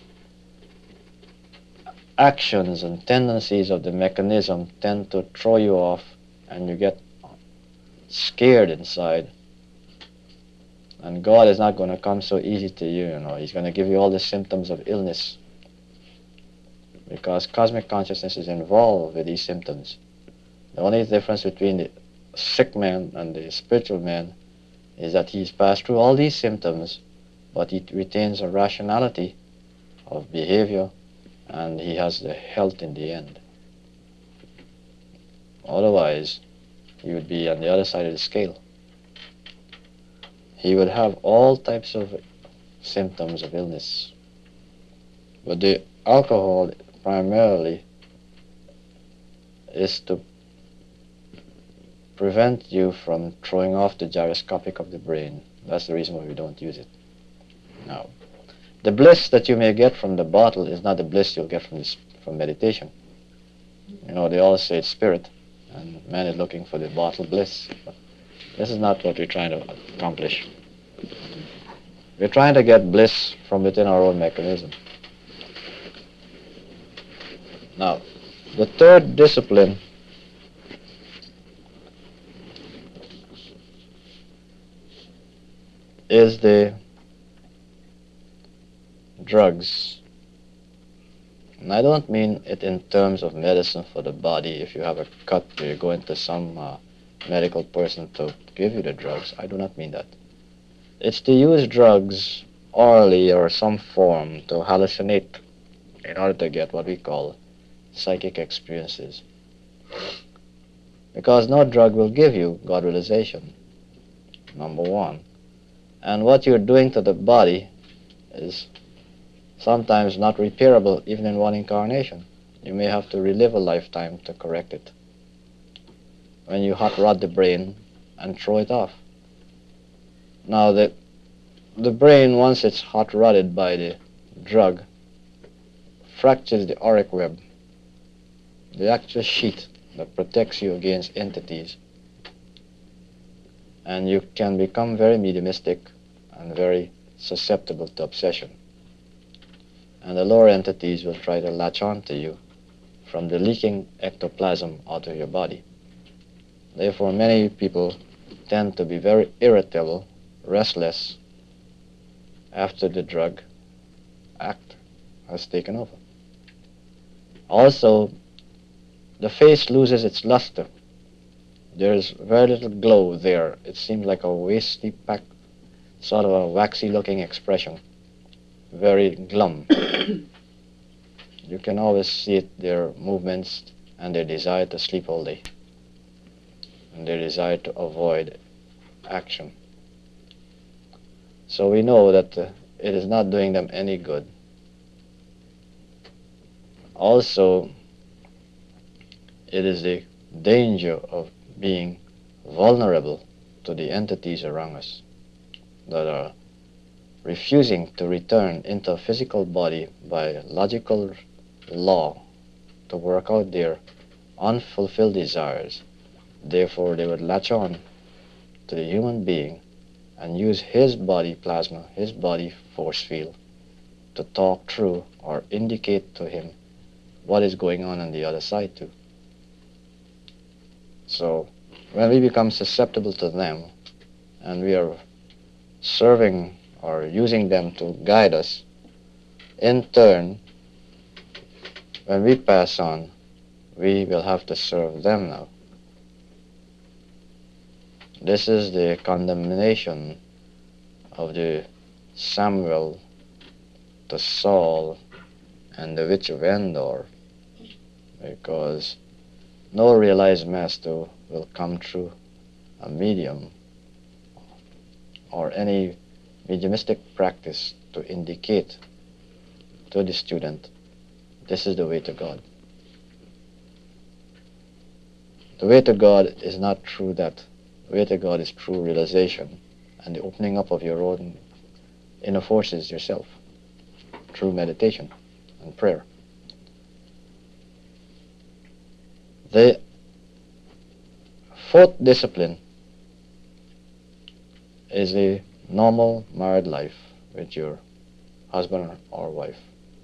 Speaker 4: actions and tendencies of the mechanism tend to throw you off and you get scared inside. And God is not going to come so easy to you, you know. He's going to give you all the symptoms of illness, because cosmic consciousness is involved with these symptoms. The only difference between the sick man and the spiritual man is that he's passed through all these symptoms, but he retains a rationality of behavior, and he has the health in the end. Otherwise, he would be on the other side of the scale. He would have all types of symptoms of illness. But the alcohol primarily is to prevent you from throwing off the gyroscopic of the brain. That's the reason why we don't use it. Now, the bliss that you may get from the bottle is not the bliss you'll get from this, from meditation. You know, they all say it's spirit, and man is looking for the bottle bliss. But this is not what we're trying to accomplish. We're trying to get bliss from within our own mechanism. Now, the third discipline is the drugs. And I don't mean it in terms of medicine for the body. If you have a cut, you go into some uh, medical person to give you the drugs. I do not mean that. It's to use drugs orally or some form to hallucinate in order to get what we call psychic experiences. Because no drug will give you God realization, number one. And what you're doing to the body is sometimes not repairable even in one incarnation. You may have to relive a lifetime to correct it. When you hot rod the brain and throw it off. Now the, the brain, once it's hot rodded by the drug, fractures the auric web, the actual sheet that protects you against entities. And you can become very mediumistic and very susceptible to obsession. And the lower entities will try to latch on to you from the leaking ectoplasm out of your body. Therefore, many people tend to be very irritable, restless, after the drug act has taken over. Also, the face loses its luster. There's very little glow there. It seems like a wasty pack, sort of a waxy-looking expression, very glum. You can always see it, their movements and their desire to sleep all day, and their desire to avoid action. So we know that uh, it is not doing them any good. Also, it is the danger of being vulnerable to the entities around us that are refusing to return into a physical body by logical law to work out their unfulfilled desires. Therefore, they would latch on to the human being and use his body plasma, his body force field, to talk through or indicate to him what is going on on the other side too. So when we become susceptible to them and we are serving or using them to guide us, in turn, when we pass on, we will have to serve them now. This is the condemnation of the Samuel, the Saul, and the witch of Endor, because no realized master will come through a medium or any mediumistic practice to indicate to the student, this is the way to God. The way to God is not through that. The way to God is through realization and the opening up of your own inner forces yourself through meditation and prayer. The fourth discipline is the normal married life with your husband or wife.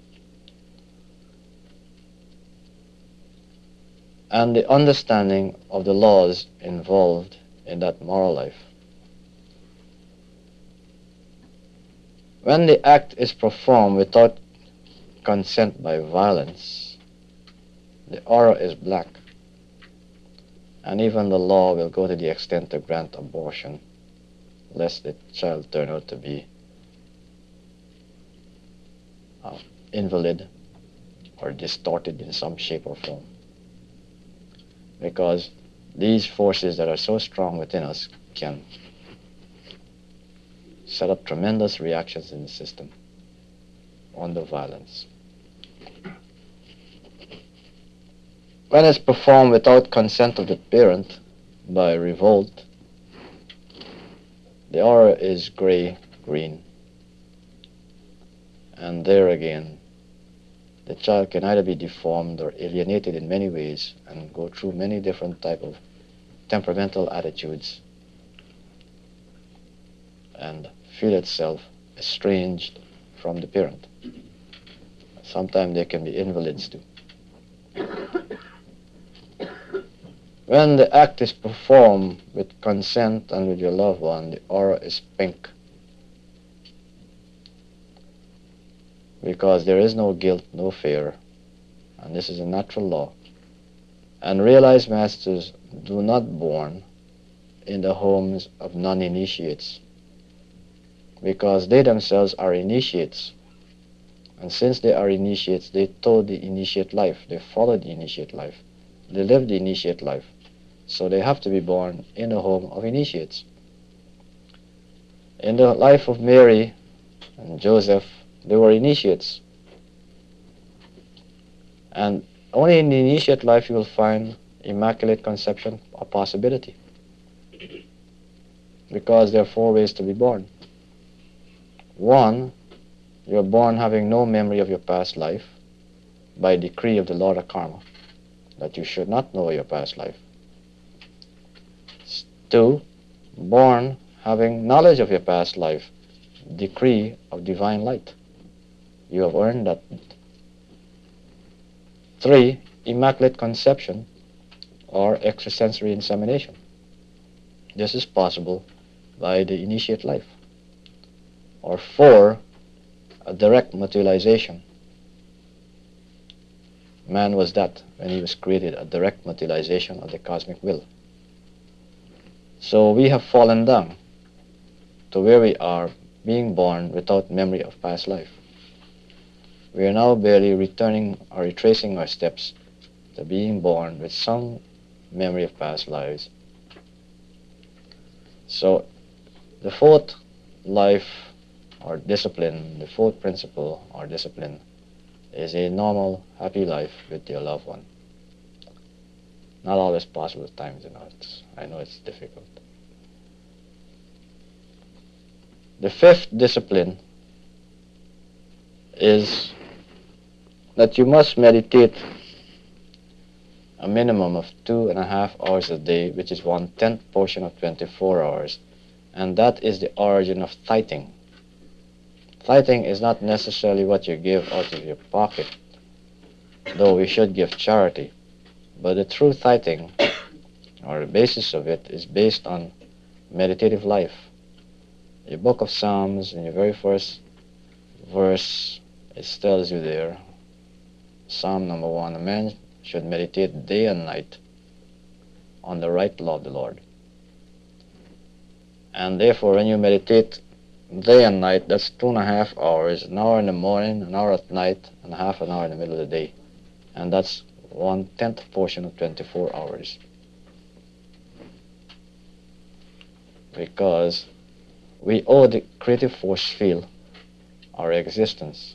Speaker 4: And the understanding of the laws involved in that moral life. When the act is performed without consent by violence, the aura is black. And even the law will go to the extent to grant abortion, lest the child turn out to be uh, invalid or distorted in some shape or form. Because these forces that are so strong within us can set up tremendous reactions in the system on the violence. When it's performed without consent of the parent, by revolt, the aura is gray-green. And there again, the child can either be deformed or alienated in many ways and go through many different type of temperamental attitudes and feel itself estranged from the parent. Sometimes they can be invalids too. When the act is performed with consent and with your loved one, the aura is pink. Because there is no guilt, no fear, and this is a natural law. And realized masters do not born in the homes of non-initiates, because they themselves are initiates. And since they are initiates, they told the initiate life, they follow the initiate life, they live the initiate life. So they have to be born in the home of initiates. In the life of Mary and Joseph, they were initiates. And only in the initiate life you will find immaculate conception a possibility. Because there are four ways to be born. One, you're born having no memory of your past life by decree of the Lord of Karma, that you should not know your past life. Two, born having knowledge of your past life, decree of divine light. You have earned that. Three, immaculate conception or extrasensory insemination. This is possible by the initiate life. Or four, a direct materialization. Man was that when he was created, a direct materialization of the cosmic will. So we have fallen down to where we are being born without memory of past life. We are now barely returning or retracing our steps to being born with some memory of past lives. So the fourth life or discipline, the fourth principle or discipline is a normal, happy life with your loved one. Not always possible at times, you know. It's, I know it's difficult. The fifth discipline is that you must meditate a minimum of two and a half hours a day, which is one-tenth portion of twenty-four hours. And that is the origin of tithing. Tithing is not necessarily what you give out of your pocket, though we should give charity. But the true tithing, or the basis of it, is based on meditative life. The book of Psalms, in your very first verse, it tells you there, Psalm number one, a man should meditate day and night on the right law of the Lord. And therefore, when you meditate day and night, that's two and a half hours, an hour in the morning, an hour at night, and half an hour in the middle of the day. And that's one-tenth portion of twenty-four hours. Because we owe the creative force field our existence.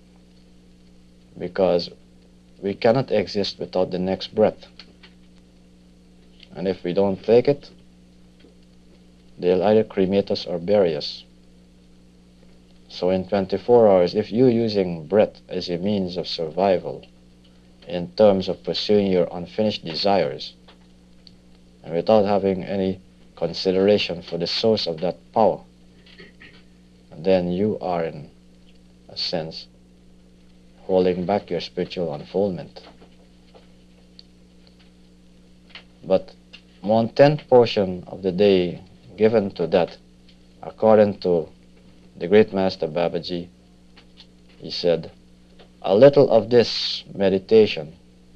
Speaker 4: Because we cannot exist without the next breath. And if we don't take it, they'll either cremate us or bury us. So in twenty-four hours, if you're using breath as a means of survival in terms of pursuing your unfinished desires, and without having any consideration for the source of that power, then you are, in a sense, holding back your spiritual unfoldment. But one-tenth portion of the day given to that, according to the great master Babaji, he said, a little of this meditation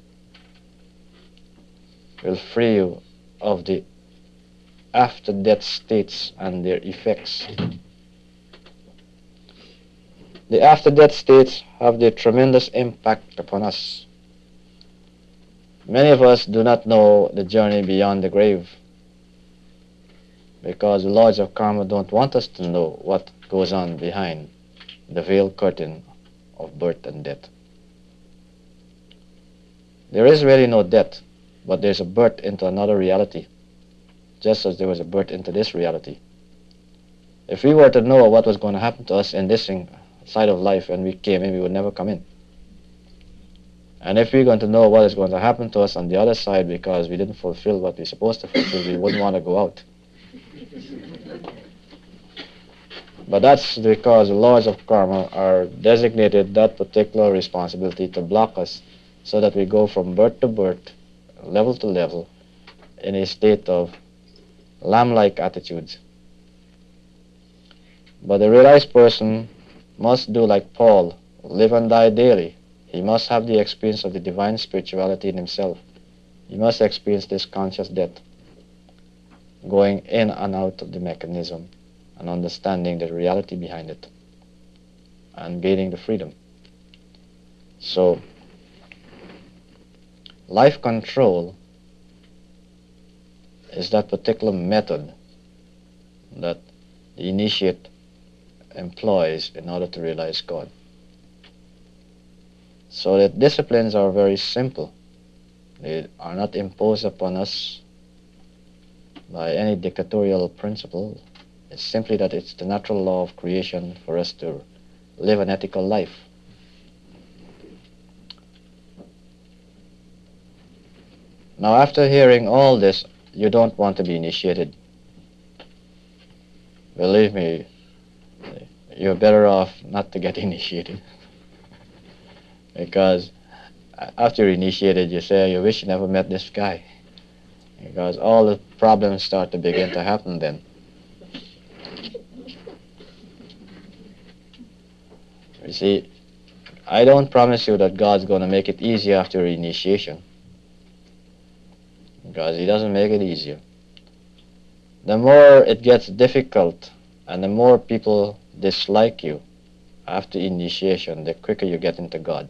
Speaker 4: will free you of the after-death states and their effects. The after-death states have the tremendous impact upon us. Many of us do not know the journey beyond the grave, because the Lords of Karma don't want us to know what goes on behind the veiled curtain of birth and death. There is really no death, but there's a birth into another reality, just as there was a birth into this reality. If we were to know what was going to happen to us in this side of life when we came in, we would never come in. And if we're going to know what is going to happen to us on the other side because we didn't fulfill what we're supposed to fulfill, we wouldn't want to go out. But that's because the laws of karma are designated that particular responsibility to block us so that we go from birth to birth, level to level, in a state of lamb-like attitudes. But the realized person must do like Paul, live and die daily. He must have the experience of the divine spirituality in himself. He must experience this conscious death, going in and out of the mechanism and understanding the reality behind it and gaining the freedom. So, life control is that particular method that the initiate employs in order to realize God. So the disciplines are very simple. They are not imposed upon us by any dictatorial principle. It's simply that it's the natural law of creation for us to live an ethical life. Now, after hearing all this, you don't want to be initiated. Believe me, you're better off not to get initiated. Because after you're initiated, you say, you wish you never met this guy. Because all the problems start to begin to happen then. You see, I don't promise you that God's going to make it easier after your initiation. Because he doesn't make it easier. The more it gets difficult and the more people dislike you after initiation, the quicker you get into God.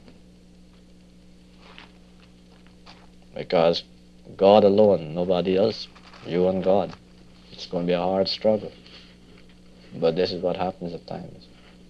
Speaker 4: Because God alone, nobody else, you and God. It's going to be a hard struggle. But this is what happens at times.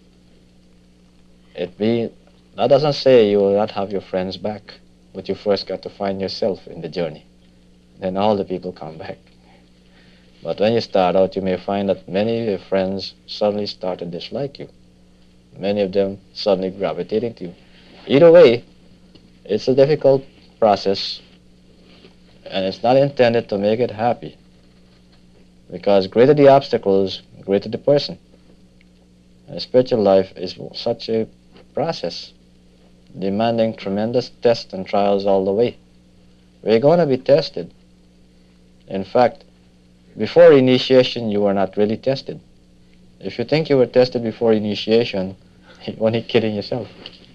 Speaker 4: It be, that doesn't say you will not have your friends back, but you first got to find yourself in the journey. Then all the people come back. But when you start out, you may find that many of your friends suddenly start to dislike you. Many of them suddenly gravitating to you. Either way, it's a difficult process, and it's not intended to make it happy. Because greater the obstacles, greater the person. And spiritual life is such a process, demanding tremendous tests and trials all the way. We're going to be tested. In fact, before initiation, you were not really tested. If you think you were tested before initiation, you're only kidding yourself.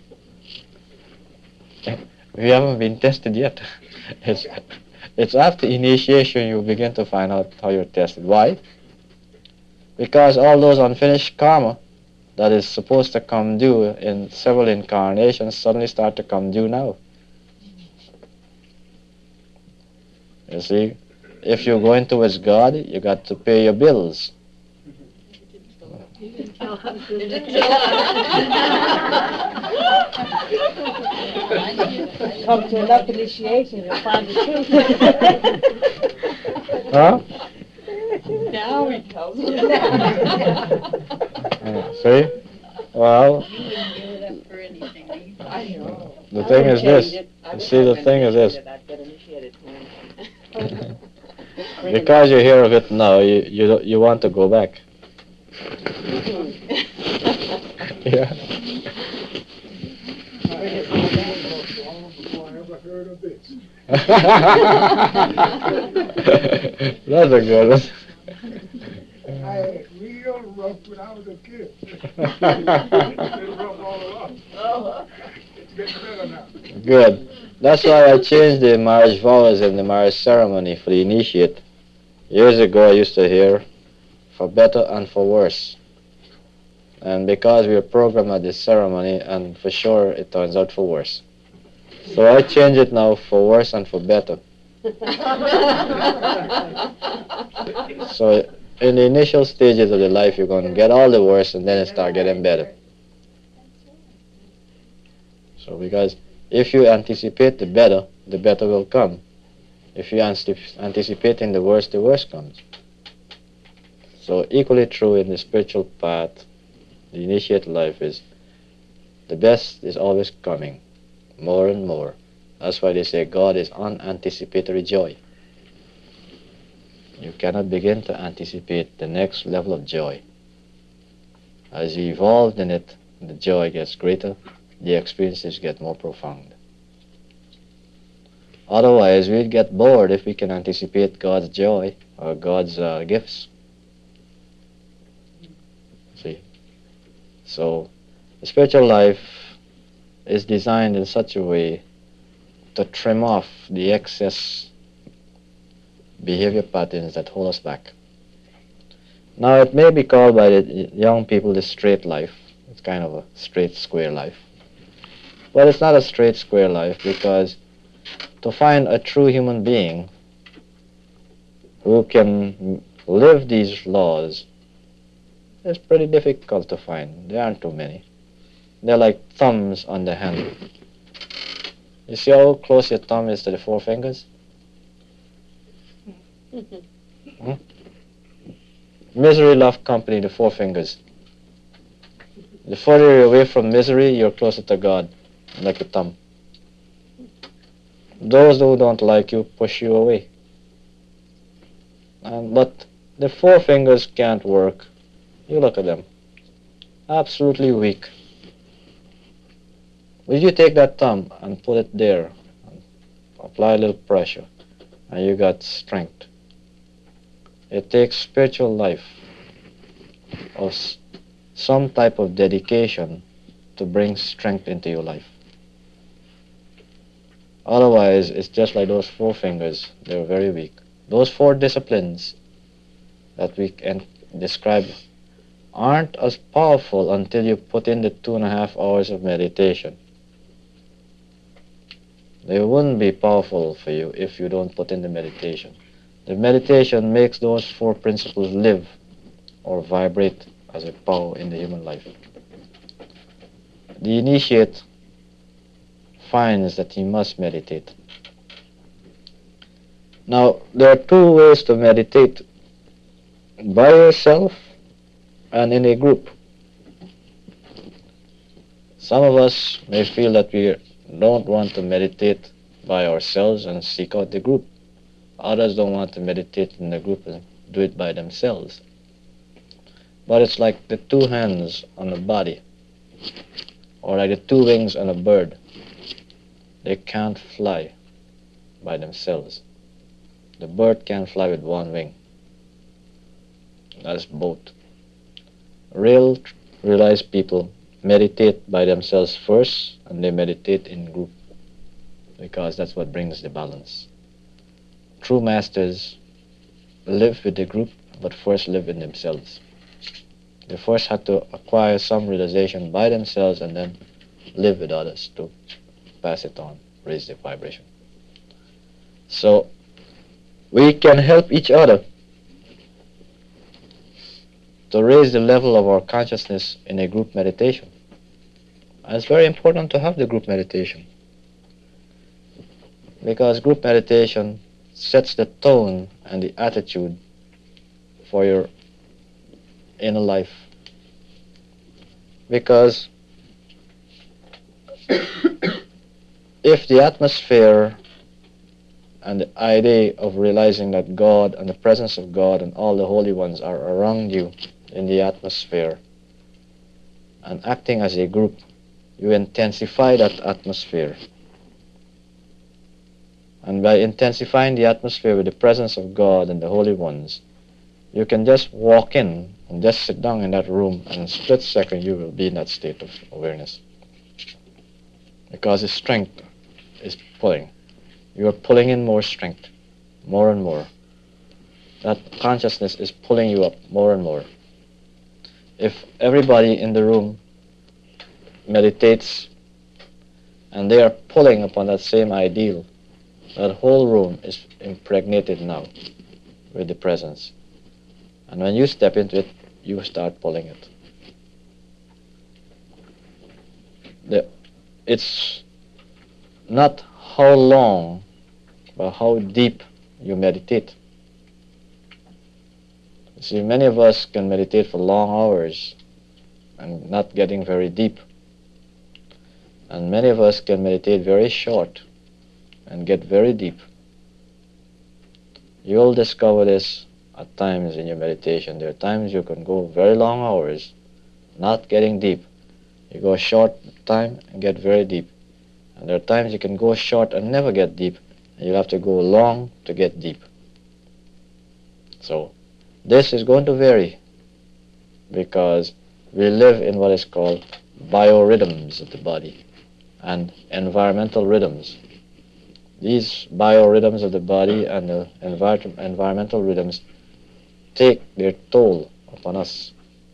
Speaker 4: We haven't been tested yet. It's, it's after initiation you begin to find out how you're tested. Why? Because all those unfinished karma that is supposed to come due in several incarnations suddenly start to come due now. You see, if you're going towards God, you got to pay your bills.
Speaker 5: Come to enough initiation, you'll find the truth.
Speaker 4: Huh?
Speaker 5: Now he tells you.
Speaker 4: Uh, see? Well, the thing is this. You see, the thing is this. Because you hear of it now, you you you want to go back. Yeah. That's a good one.
Speaker 6: I ate real rough when I was a kid. It's rough all along. It's getting better now.
Speaker 4: Good. That's why I changed the marriage vows and the marriage ceremony for the initiate. Years ago I used to hear, for better and for worse. And because we were programmed at this ceremony, and for sure it turns out for worse. So I change it now for worse and for better. So in the initial stages of the life, you're going to get all the worse and then it start getting better. So because if you anticipate the better, the better will come. If you're anticipating the worst, the worst comes. So equally true in the spiritual path, the initiate life is the best is always coming, more and more. That's why they say God is unanticipatory joy. You cannot begin to anticipate the next level of joy. As you evolve in it, the joy gets greater, the experiences get more profound. Otherwise, we'd get bored if we can anticipate God's joy or God's uh, gifts. See? So, the spiritual life is designed in such a way to trim off the excess behavior patterns that hold us back. Now, it may be called by the young people the straight life. It's kind of a straight, square life. But it's not a straight, square life, because to find a true human being who can live these laws is pretty difficult to find. There aren't too many. They're like thumbs on the hand. You see how close your thumb is to the four fingers? Hmm? Misery loves company, the four fingers. The further you're away from misery, you're closer to God, like a thumb. Those who don't like you push you away. Um, but the four fingers can't work. You look at them. Absolutely weak. If you take that thumb and put it there, and apply a little pressure, and you got strength. It takes spiritual life or some type of dedication to bring strength into your life. Otherwise, it's just like those four fingers. They're very weak. Those four disciplines that we can describe aren't as powerful until you put in the two and a half hours of meditation. They wouldn't be powerful for you if you don't put in the meditation. The meditation makes those four principles live or vibrate as a power in the human life. The initiate finds that he must meditate. Now, there are two ways to meditate: by yourself and in a group. Some of us may feel that we don't want to meditate by ourselves and seek out the group. Others don't want to meditate in the group and do it by themselves. But it's like the two hands on a body, or like the two wings on a bird. They can't fly by themselves. The bird can't fly with one wing. That's both. Real, realized people meditate by themselves first, and they meditate in group, because that's what brings the balance. True masters live with the group, but first live in themselves. They first have to acquire some realization by themselves and then live with others to pass it on, raise the vibration. So we can help each other to raise the level of our consciousness in a group meditation. And it's very important to have the group meditation, because group meditation sets the tone and the attitude for your inner life. Because if the atmosphere and the idea of realizing that God and the presence of God and all the holy ones are around you in the atmosphere and acting as a group, you intensify that atmosphere. And by intensifying the atmosphere with the presence of God and the holy ones, you can just walk in and just sit down in that room, and in a split second you will be in that state of awareness. Because the strength is pulling. You are pulling in more strength, more and more. That consciousness is pulling you up more and more. If everybody in the room meditates and they are pulling upon that same ideal, that whole room is impregnated now with the presence. And when you step into it, you start pulling it. The, it's not how long by how deep you meditate. You see, many of us can meditate for long hours and not getting very deep. And many of us can meditate very short and get very deep. You'll discover this at times in your meditation. There are times you can go very long hours not getting deep. You go short time and get very deep. And there are times you can go short and never get deep. And you'll have to go long to get deep. So this is going to vary because we live in what is called biorhythms of the body and environmental rhythms. These biorhythms of the body and the envir- environmental rhythms take their toll upon us.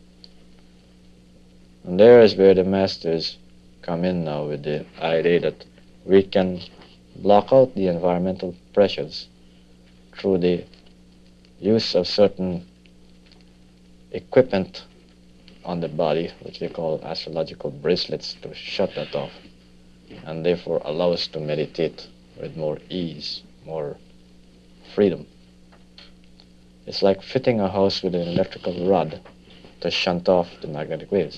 Speaker 4: And there is where the masters come in now with the idea that we can block out the environmental pressures through the use of certain equipment on the body, which they call astrological bracelets, to shut that off, and therefore allow us to meditate with more ease, more freedom. It's like fitting a house with an electrical rod to shunt off the magnetic waves.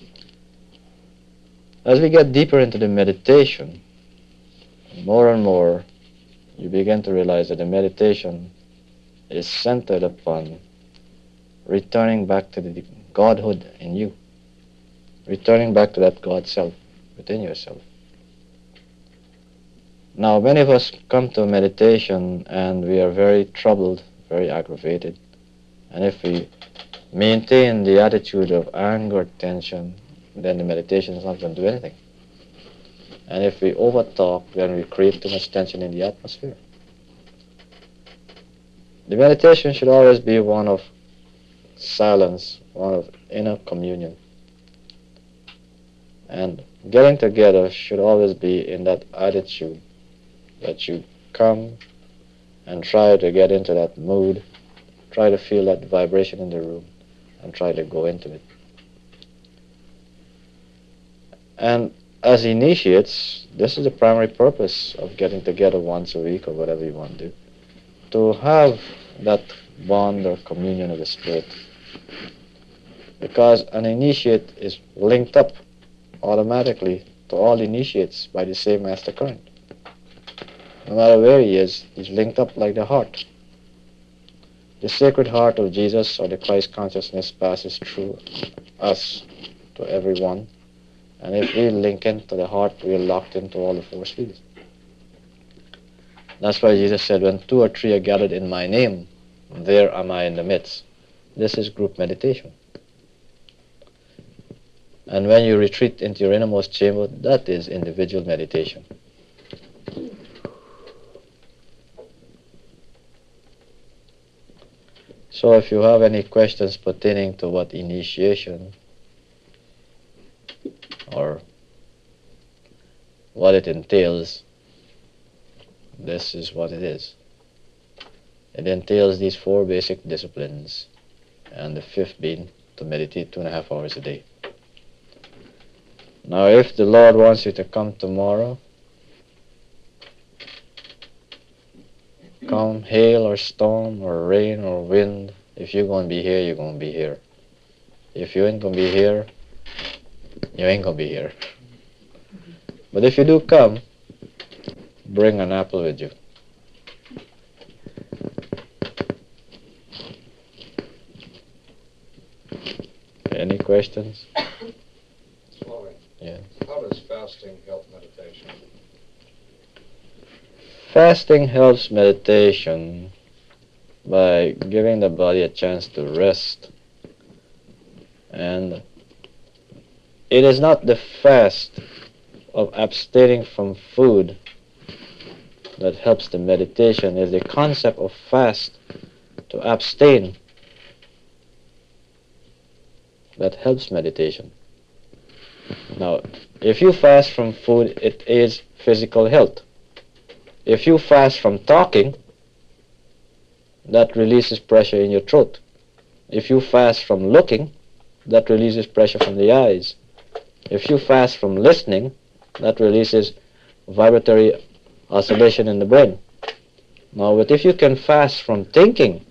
Speaker 4: As we get deeper into the meditation, more and more you begin to realize that the meditation is centered upon returning back to the Godhood in you, returning back to that God self within yourself. Now, many of us come to meditation and we are very troubled, very aggravated, and if we maintain the attitude of anger, tension, then the meditation is not going to do anything. And if we overtalk, then we create too much tension in the atmosphere. The meditation should always be one of silence, one of inner communion. And getting together should always be in that attitude that you come and try to get into that mood, try to feel that vibration in the room, and try to go into it. And as initiates, this is the primary purpose of getting together once a week or whatever you want to do, to have that bond or communion of the Spirit. Because an initiate is linked up automatically to all initiates by the same master current. No matter where he is, he's linked up like the heart. The Sacred Heart of Jesus or the Christ consciousness passes through us to everyone. And if we link into the heart, we're locked into all the force fields. That's why Jesus said, when two or three are gathered in my name, there am I in the midst. This is group meditation. And when you retreat into your innermost chamber, that is individual meditation. So if you have any questions pertaining to what initiation or what it entails, this is what it is. It entails these four basic disciplines, and the fifth being to meditate two and a half hours a day. Now, if the Lord wants you to come tomorrow, come hail or storm or rain or wind, if you're going to be here, you're going to be here. If you ain't going to be here, you ain't going to be here. But if you do come, bring an apple with you. Any questions?
Speaker 6: Slowly.
Speaker 4: Yeah.
Speaker 6: How does fasting help meditation?
Speaker 4: Fasting helps meditation by giving the body a chance to rest. And it is not the fast of abstaining from food that helps the meditation. It's the concept of fast to abstain that helps meditation. Now, if you fast from food, it aids physical health. If you fast from talking, that releases pressure in your throat. If you fast from looking, that releases pressure from the eyes. If you fast from listening, that releases vibratory oscillation in the brain. Now, but if you can fast from thinking,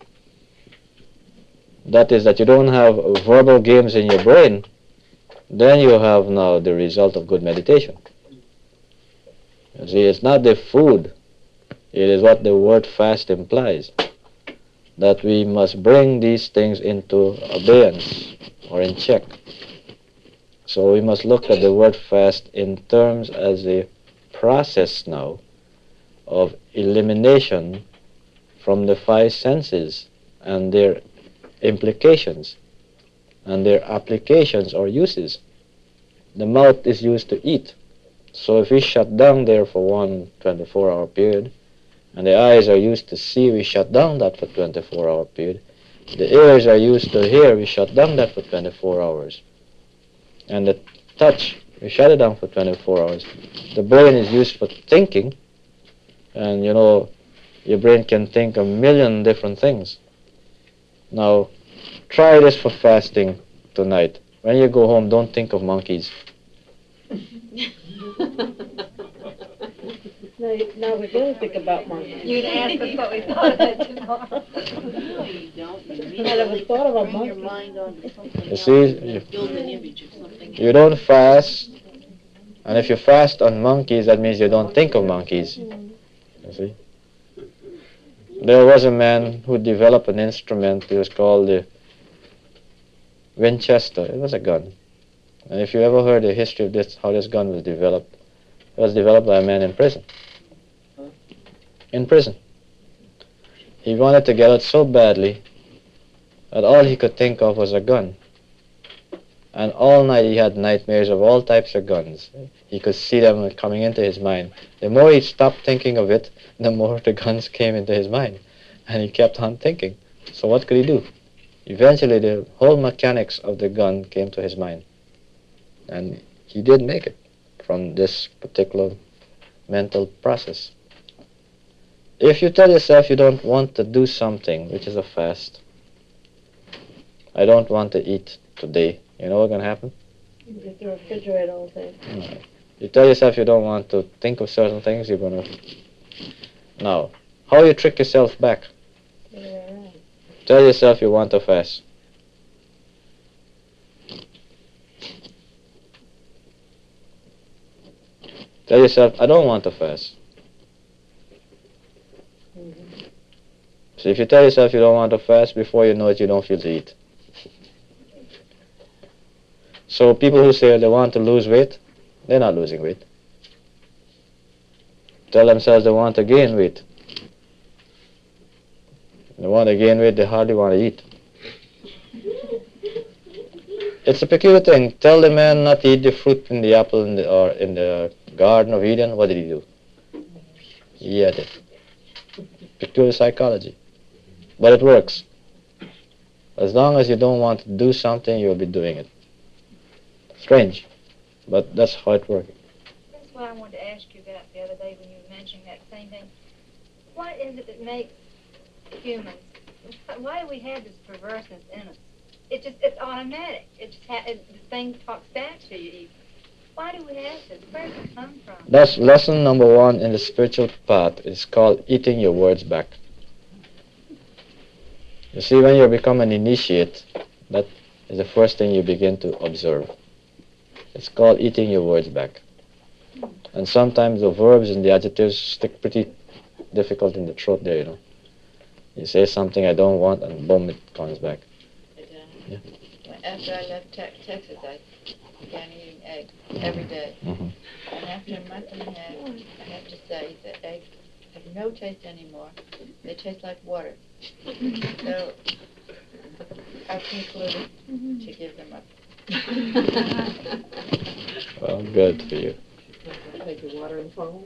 Speaker 4: that is, that you don't have verbal games in your brain, then you have now the result of good meditation. You see, it's not the food, it is what the word fast implies, that we must bring these things into abeyance or in check. So we must look at the word fast in terms as a process now of elimination from the five senses and their implications and their applications or uses. The mouth is used to eat. So if we shut down there for one twenty-four hour period, and the eyes are used to see, we shut down that for twenty-four hour period. The ears are used to hear, we shut down that for twenty-four hours. And the touch, we shut it down for twenty-four hours. The brain is used for thinking, and you know, your brain can think a million different things. Now, try this for fasting tonight. When you go home, don't think of monkeys.
Speaker 5: Now, now we're going to think about monkeys.
Speaker 1: You'd ask us what we thought of it tomorrow.
Speaker 7: No, you don't. You
Speaker 5: I never thought of a
Speaker 7: bring your
Speaker 5: monkey.
Speaker 7: mind onto something
Speaker 4: You
Speaker 7: else.
Speaker 4: see,
Speaker 7: You
Speaker 4: you,
Speaker 7: build an image of something
Speaker 4: you don't fast, and if you fast on monkeys, that means you don't think of monkeys. You see? There was a man who developed an instrument. It was called the Winchester. It was a gun. And if you ever heard the history of this, how this gun was developed, it was developed by a man in prison. In prison. He wanted to get out so badly that all he could think of was a gun. And all night he had nightmares of all types of guns. He could see them coming into his mind. The more he stopped thinking of it, the more the guns came into his mind. And he kept on thinking. So what could he do? Eventually the whole mechanics of the gun came to his mind. And he did make it from this particular mental process. If you tell yourself you don't want to do something, which is a fast, I don't want to eat today, you know what's going to happen?
Speaker 5: You get the refrigerator all day.
Speaker 4: No. You tell yourself you don't want to think of certain things, you're going to... Now, how you trick yourself back?
Speaker 5: Yeah, right.
Speaker 4: Tell yourself you want to fast. Tell yourself, I don't want to fast.
Speaker 5: Mm-hmm.
Speaker 4: So if you tell yourself you don't want to fast, before you know it, you don't feel to eat. So people who say they want to lose weight, they're not losing weight. Tell themselves they want to gain weight. They want to gain weight, they hardly want to eat. It's a peculiar thing. Tell the man not to eat the fruit in the apple in the, or in the Garden of Eden. What did he do? He ate it. Peculiar psychology. But it works. As long as you don't want to do something, you'll be doing it. Strange. But that's how it works.
Speaker 1: That's what I wanted to ask you about the other day when you were mentioning that same thing. What is it that makes humans, why do we have this perverseness in us? It just, it's automatic. It just ha- it, the thing talks back to you. Why do we have this? Where does it come from?
Speaker 4: That's lesson number one in the spiritual path. It's called eating your words back. You see, when you become an initiate, that is the first thing you begin to observe. It's called eating your words back. And sometimes the verbs and the adjectives stick pretty difficult in the throat there, you know. You say something I don't want, and boom, it comes back. Yeah.
Speaker 7: After I left te- Texas, I began eating eggs every day.
Speaker 4: Mm-hmm.
Speaker 7: And after a month and a half, I have to say that eggs have no taste anymore. They taste like water. So I've concluded to give them up.
Speaker 4: Well, good for you.
Speaker 5: Take the water and fall.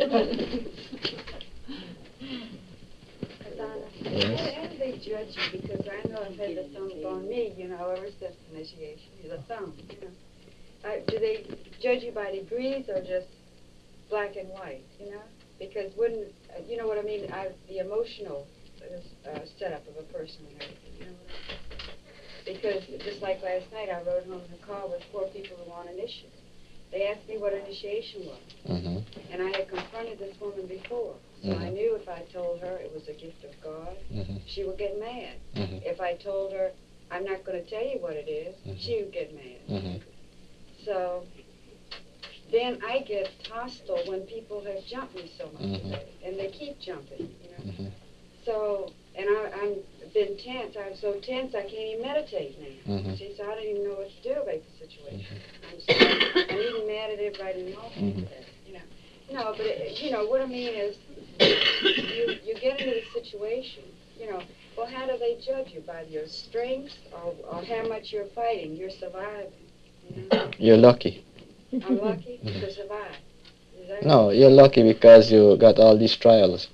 Speaker 4: Yes.
Speaker 8: How do they judge you? Because I know I've had the thumb on me, you know, ever since initiation, the thumb, you know. Uh, do they judge you by degrees or just black and white, you know? Because wouldn't, uh, you know what I mean, I, the emotional uh, setup of a person and everything, you know what I mean? Because just like last night, I rode home in a car with four people who want initiates. they asked me what initiation was.
Speaker 4: Mm-hmm.
Speaker 8: And I had confronted this woman before. So I
Speaker 4: Mhm.
Speaker 8: knew if I told her it was a gift of God,
Speaker 4: Mm-hmm.
Speaker 8: she would get mad.
Speaker 4: Mm-hmm.
Speaker 8: If I told her, I'm not going to tell you what it is,
Speaker 4: Mhm.
Speaker 8: she would get mad.
Speaker 4: Mm-hmm.
Speaker 8: So then I get hostile when people have jumped me so much
Speaker 4: Mhm.
Speaker 8: today, and they keep jumping, you know.
Speaker 4: Mm-hmm.
Speaker 8: So, and I, I'm been tense. I'm so tense I can't even meditate now.
Speaker 4: Mhm.
Speaker 8: See, so I don't even know what to do about the situation.
Speaker 4: Mhm.
Speaker 8: I'm so, I'm even mad at everybody in the office
Speaker 4: Mhm.
Speaker 8: today, you know. No, but it, you know what I mean is, you you get into the situation, you know. Well, how do they judge you? By your strength, or, or how much you're fighting? You're surviving. You know?
Speaker 4: You're lucky.
Speaker 8: I'm lucky
Speaker 4: Mhm.
Speaker 8: to survive. Is that
Speaker 4: No, you're lucky because you got all these trials.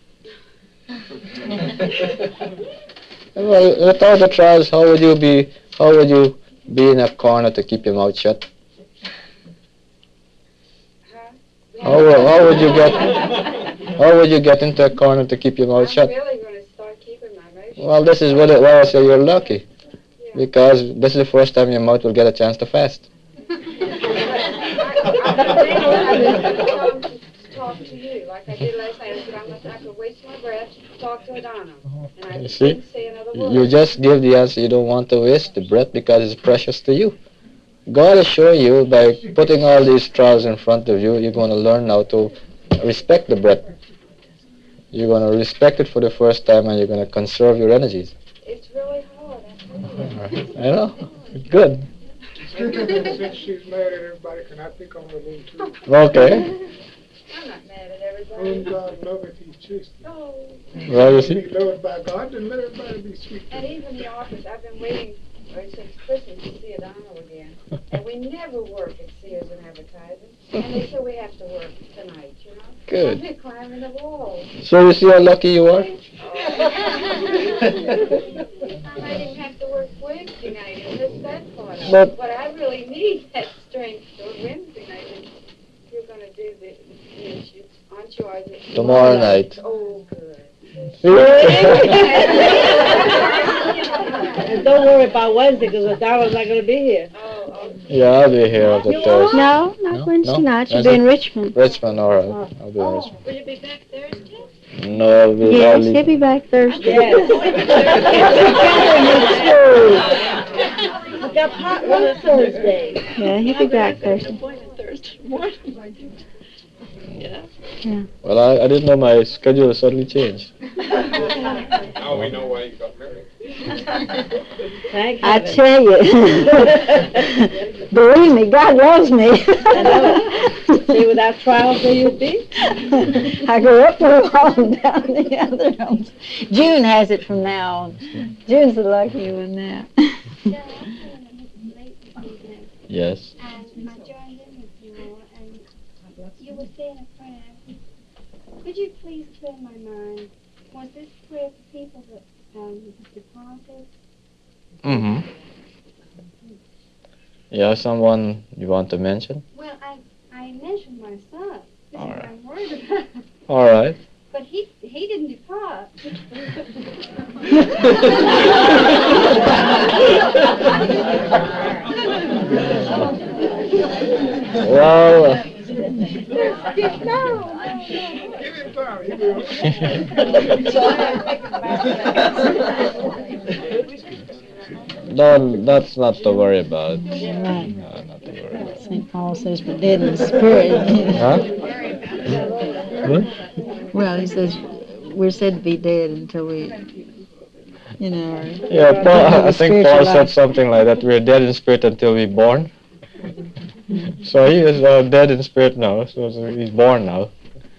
Speaker 4: Well, without the trials, how would you be? How would you be in a corner to keep your mouth shut?
Speaker 8: Huh?
Speaker 4: How, wo- how would you get? How would you get into a corner to keep your mouth
Speaker 8: I'm
Speaker 4: shut?
Speaker 8: really going to start keeping my mouth shut.
Speaker 4: Well, this is what it, why I say you're lucky,
Speaker 8: Yeah.
Speaker 4: because this is the first time your mouth will get a chance to fast.
Speaker 8: I talk to you like I did last night. I said I'm not, I could waste my breath, talk to Adana, and I
Speaker 4: You see?
Speaker 8: didn't say another word.
Speaker 4: You just give the answer you don't want to waste the breath because it's precious to you. God is showing you by putting all these trials in front of you, you're going to learn how to respect the breath. You're going to respect it for the first time and you're going to conserve your energies.
Speaker 8: It's really hard. I tell you.
Speaker 4: I know. Good.
Speaker 6: Since she's mad at everybody, can I pick on her a little too?
Speaker 4: Okay.
Speaker 8: I'm not mad at
Speaker 6: Whom
Speaker 8: everybody.
Speaker 6: God loveth, he chastens.
Speaker 8: Oh.
Speaker 4: Well, you
Speaker 6: Be
Speaker 4: see.
Speaker 6: loved by God, then let everybody be sweet.
Speaker 8: And even the office, I've been waiting uh, since Christmas to see Adana again. And we never work at Sears and Advertising. And they said we have to work tonight, you know?
Speaker 4: Good.
Speaker 8: I've been climbing the walls.
Speaker 4: So you see how lucky you are?
Speaker 8: I didn't have to work Wednesday night and miss that part of
Speaker 4: But-
Speaker 8: it. But I really need that strength for Wednesday night. And you're going to do the issues, aren't you? Or is it
Speaker 4: Tomorrow night.
Speaker 8: Oh, good.
Speaker 5: And don't worry about Wednesday, because Adara's not going to be here.
Speaker 8: Oh, oh.
Speaker 4: Yeah, I'll be here on the Thursday.
Speaker 3: No, not
Speaker 4: No?
Speaker 3: Wednesday
Speaker 4: No?
Speaker 3: night. You'll
Speaker 4: Wednesday?
Speaker 3: be in Richmond.
Speaker 4: Richmond, all right. I'll be in
Speaker 8: Oh,
Speaker 4: Richmond.
Speaker 8: will you be back Thursday?
Speaker 4: No, I'll be
Speaker 3: Yes,
Speaker 4: I'll
Speaker 3: he'll
Speaker 4: leave.
Speaker 3: be back Thursday.
Speaker 5: We got pot on Thursday.
Speaker 3: Yeah, he'll be back Thursday.
Speaker 4: Well, I, I didn't know my schedule suddenly changed.
Speaker 6: Now we know why you got married.
Speaker 5: Thank
Speaker 3: I
Speaker 5: heaven.
Speaker 3: tell you, believe me, God loves me.
Speaker 5: I know. See, without trials, where you'd be.
Speaker 3: I go up one home, down the other homes. June has it from now on. June's the lucky one now.
Speaker 4: Yes.
Speaker 9: And I joined in with you all, and you were saying a prayer. Could you please clear my mind? Was this prayer for people that um, departed?
Speaker 4: Mm-hmm. Yeah, someone you want to mention?
Speaker 9: Well, I I mentioned my son. This
Speaker 4: All
Speaker 9: is what
Speaker 4: right.
Speaker 9: I'm worried about.
Speaker 4: All right.
Speaker 9: But he he didn't depart.
Speaker 4: Well, uh,
Speaker 6: Give him time, he will.
Speaker 4: no, that's not to worry about.
Speaker 3: Right.
Speaker 4: No, not to worry about.
Speaker 3: Saint Paul says we're dead in the spirit.
Speaker 4: Huh? What?
Speaker 3: Well, he says we're said to be dead until we, you know, are
Speaker 4: Yeah, Paul, I think Paul said something like that. We're dead in spirit until we're born. So he is uh, dead in spirit now. So, so he's born now.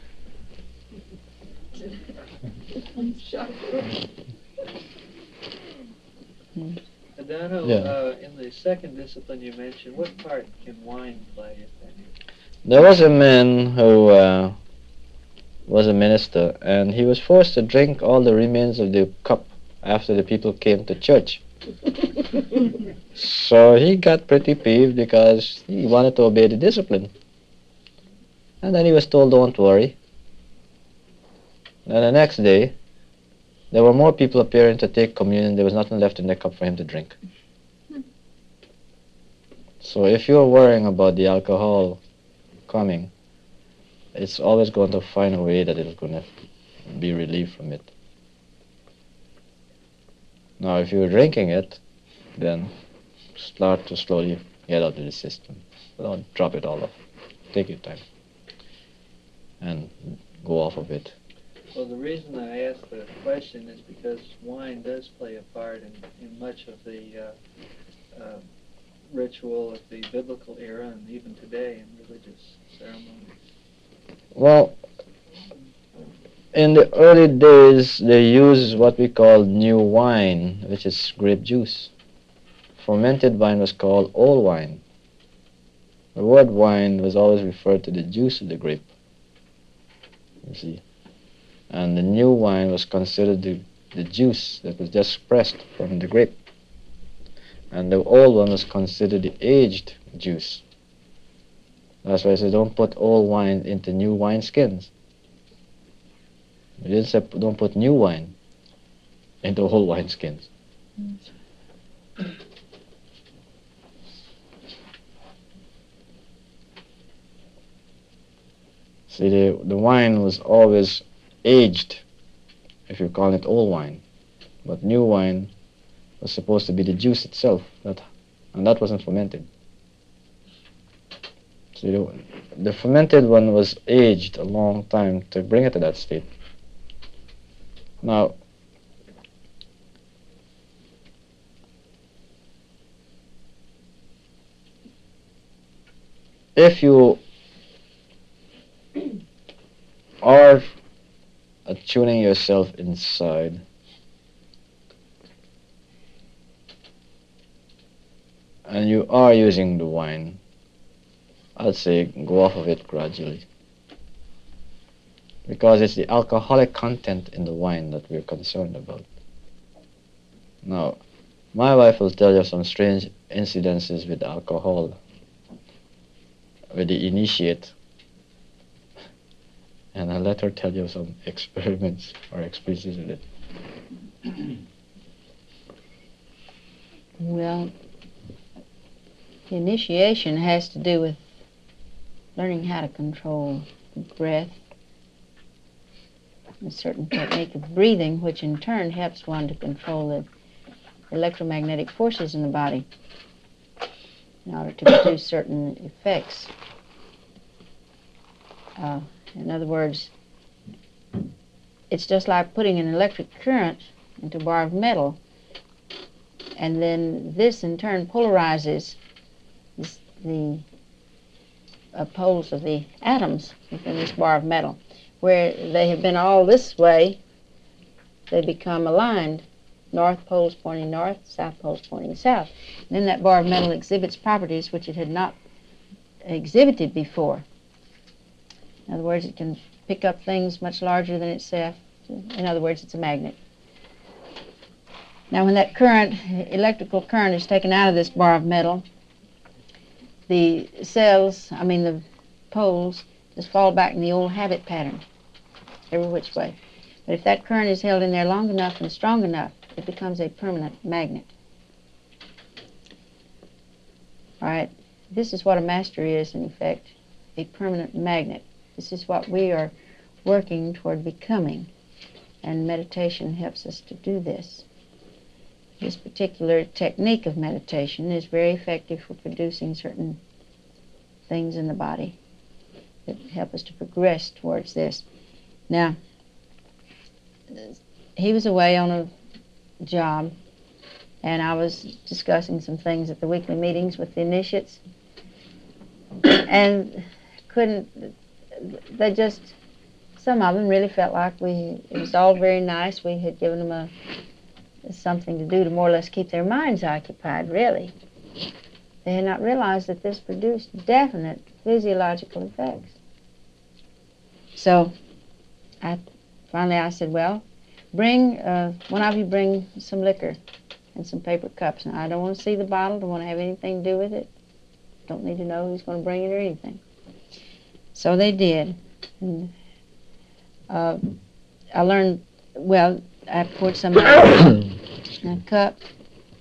Speaker 2: Adano,
Speaker 4: Yeah.
Speaker 2: uh, in the second discipline you mentioned, what part can wine play, if any?
Speaker 4: There was a man who uh, was a minister, and he was forced to drink all the remains of the cup after the people came to church. So he got pretty peeved because he wanted to obey the discipline. And then he was told, don't worry. And the next day, there were more people appearing to take communion. There was nothing left in the cup for him to drink. So if you're worrying about the alcohol coming, it's always going to find a way that it's going to be relieved from it. Now, if you're drinking it, then start to slowly get out of the system. Don't drop it all off. Take your time and go off of it.
Speaker 2: Well, the reason I asked the question is because wine does play a part in, in much of the uh, uh, ritual of the biblical era and even today in religious ceremonies.
Speaker 4: Well, in the early days, they used what we call new wine, which is grape juice. Fermented wine was called old wine. The word wine was always referred to the juice of the grape, you see. And the new wine was considered the, the juice that was just pressed from the grape. And the old one was considered the aged juice. That's why I say don't put old wine into new wine skins. You didn't say don't put new wine into old wine skins. See, the, the wine was always aged, if you call it old wine. But new wine was supposed to be the juice itself, that, and that wasn't fermented. See, the, the fermented one was aged a long time to bring it to that state. Now, if you are attuning yourself inside, and you are using the wine, I'd say go off of it gradually. Because it's the alcoholic content in the wine that we're concerned about. Now, my wife will tell you some strange incidences with alcohol, with the initiate. And I'll let her tell you some experiments or experiences with it.
Speaker 3: Well, the initiation has to do with learning how to control the breath, a certain technique of breathing, which in turn helps one to control the electromagnetic forces in the body in order to produce certain effects. Uh, in other words, it's just like putting an electric current into a bar of metal, and then this in turn polarizes this, the uh, poles of the atoms within this bar of metal. Where they have been all this way, they become aligned. North poles pointing north, south poles pointing south. And then that bar of metal exhibits properties which it had not exhibited before. In other words, it can pick up things much larger than itself. In other words, it's a magnet. Now when that current, electrical current is taken out of this bar of metal, the cells, I mean the poles, just fall back in the old habit pattern, every which way. But if that current is held in there long enough and strong enough, it becomes a permanent magnet. All right, this is what a master is, in effect, a permanent magnet. This is what we are working toward becoming, and meditation helps us to do this. This particular technique of meditation is very effective for producing certain things in the body that help us to progress towards this. Now, he was away on a job, and I was discussing some things at the weekly meetings with the initiates, and couldn't, they just, some of them really felt like we, it was all very nice. We had given them a something to do to more or less keep their minds occupied, really. They had not realized that this produced definite physiological effects. So, I finally I said, well, bring, uh, one of you bring some liquor and some paper cups. Now, I don't want to see the bottle, don't want to have anything to do with it. Don't need to know who's going to bring it or anything. So they did. And, uh, I learned, well, I poured some in a cup,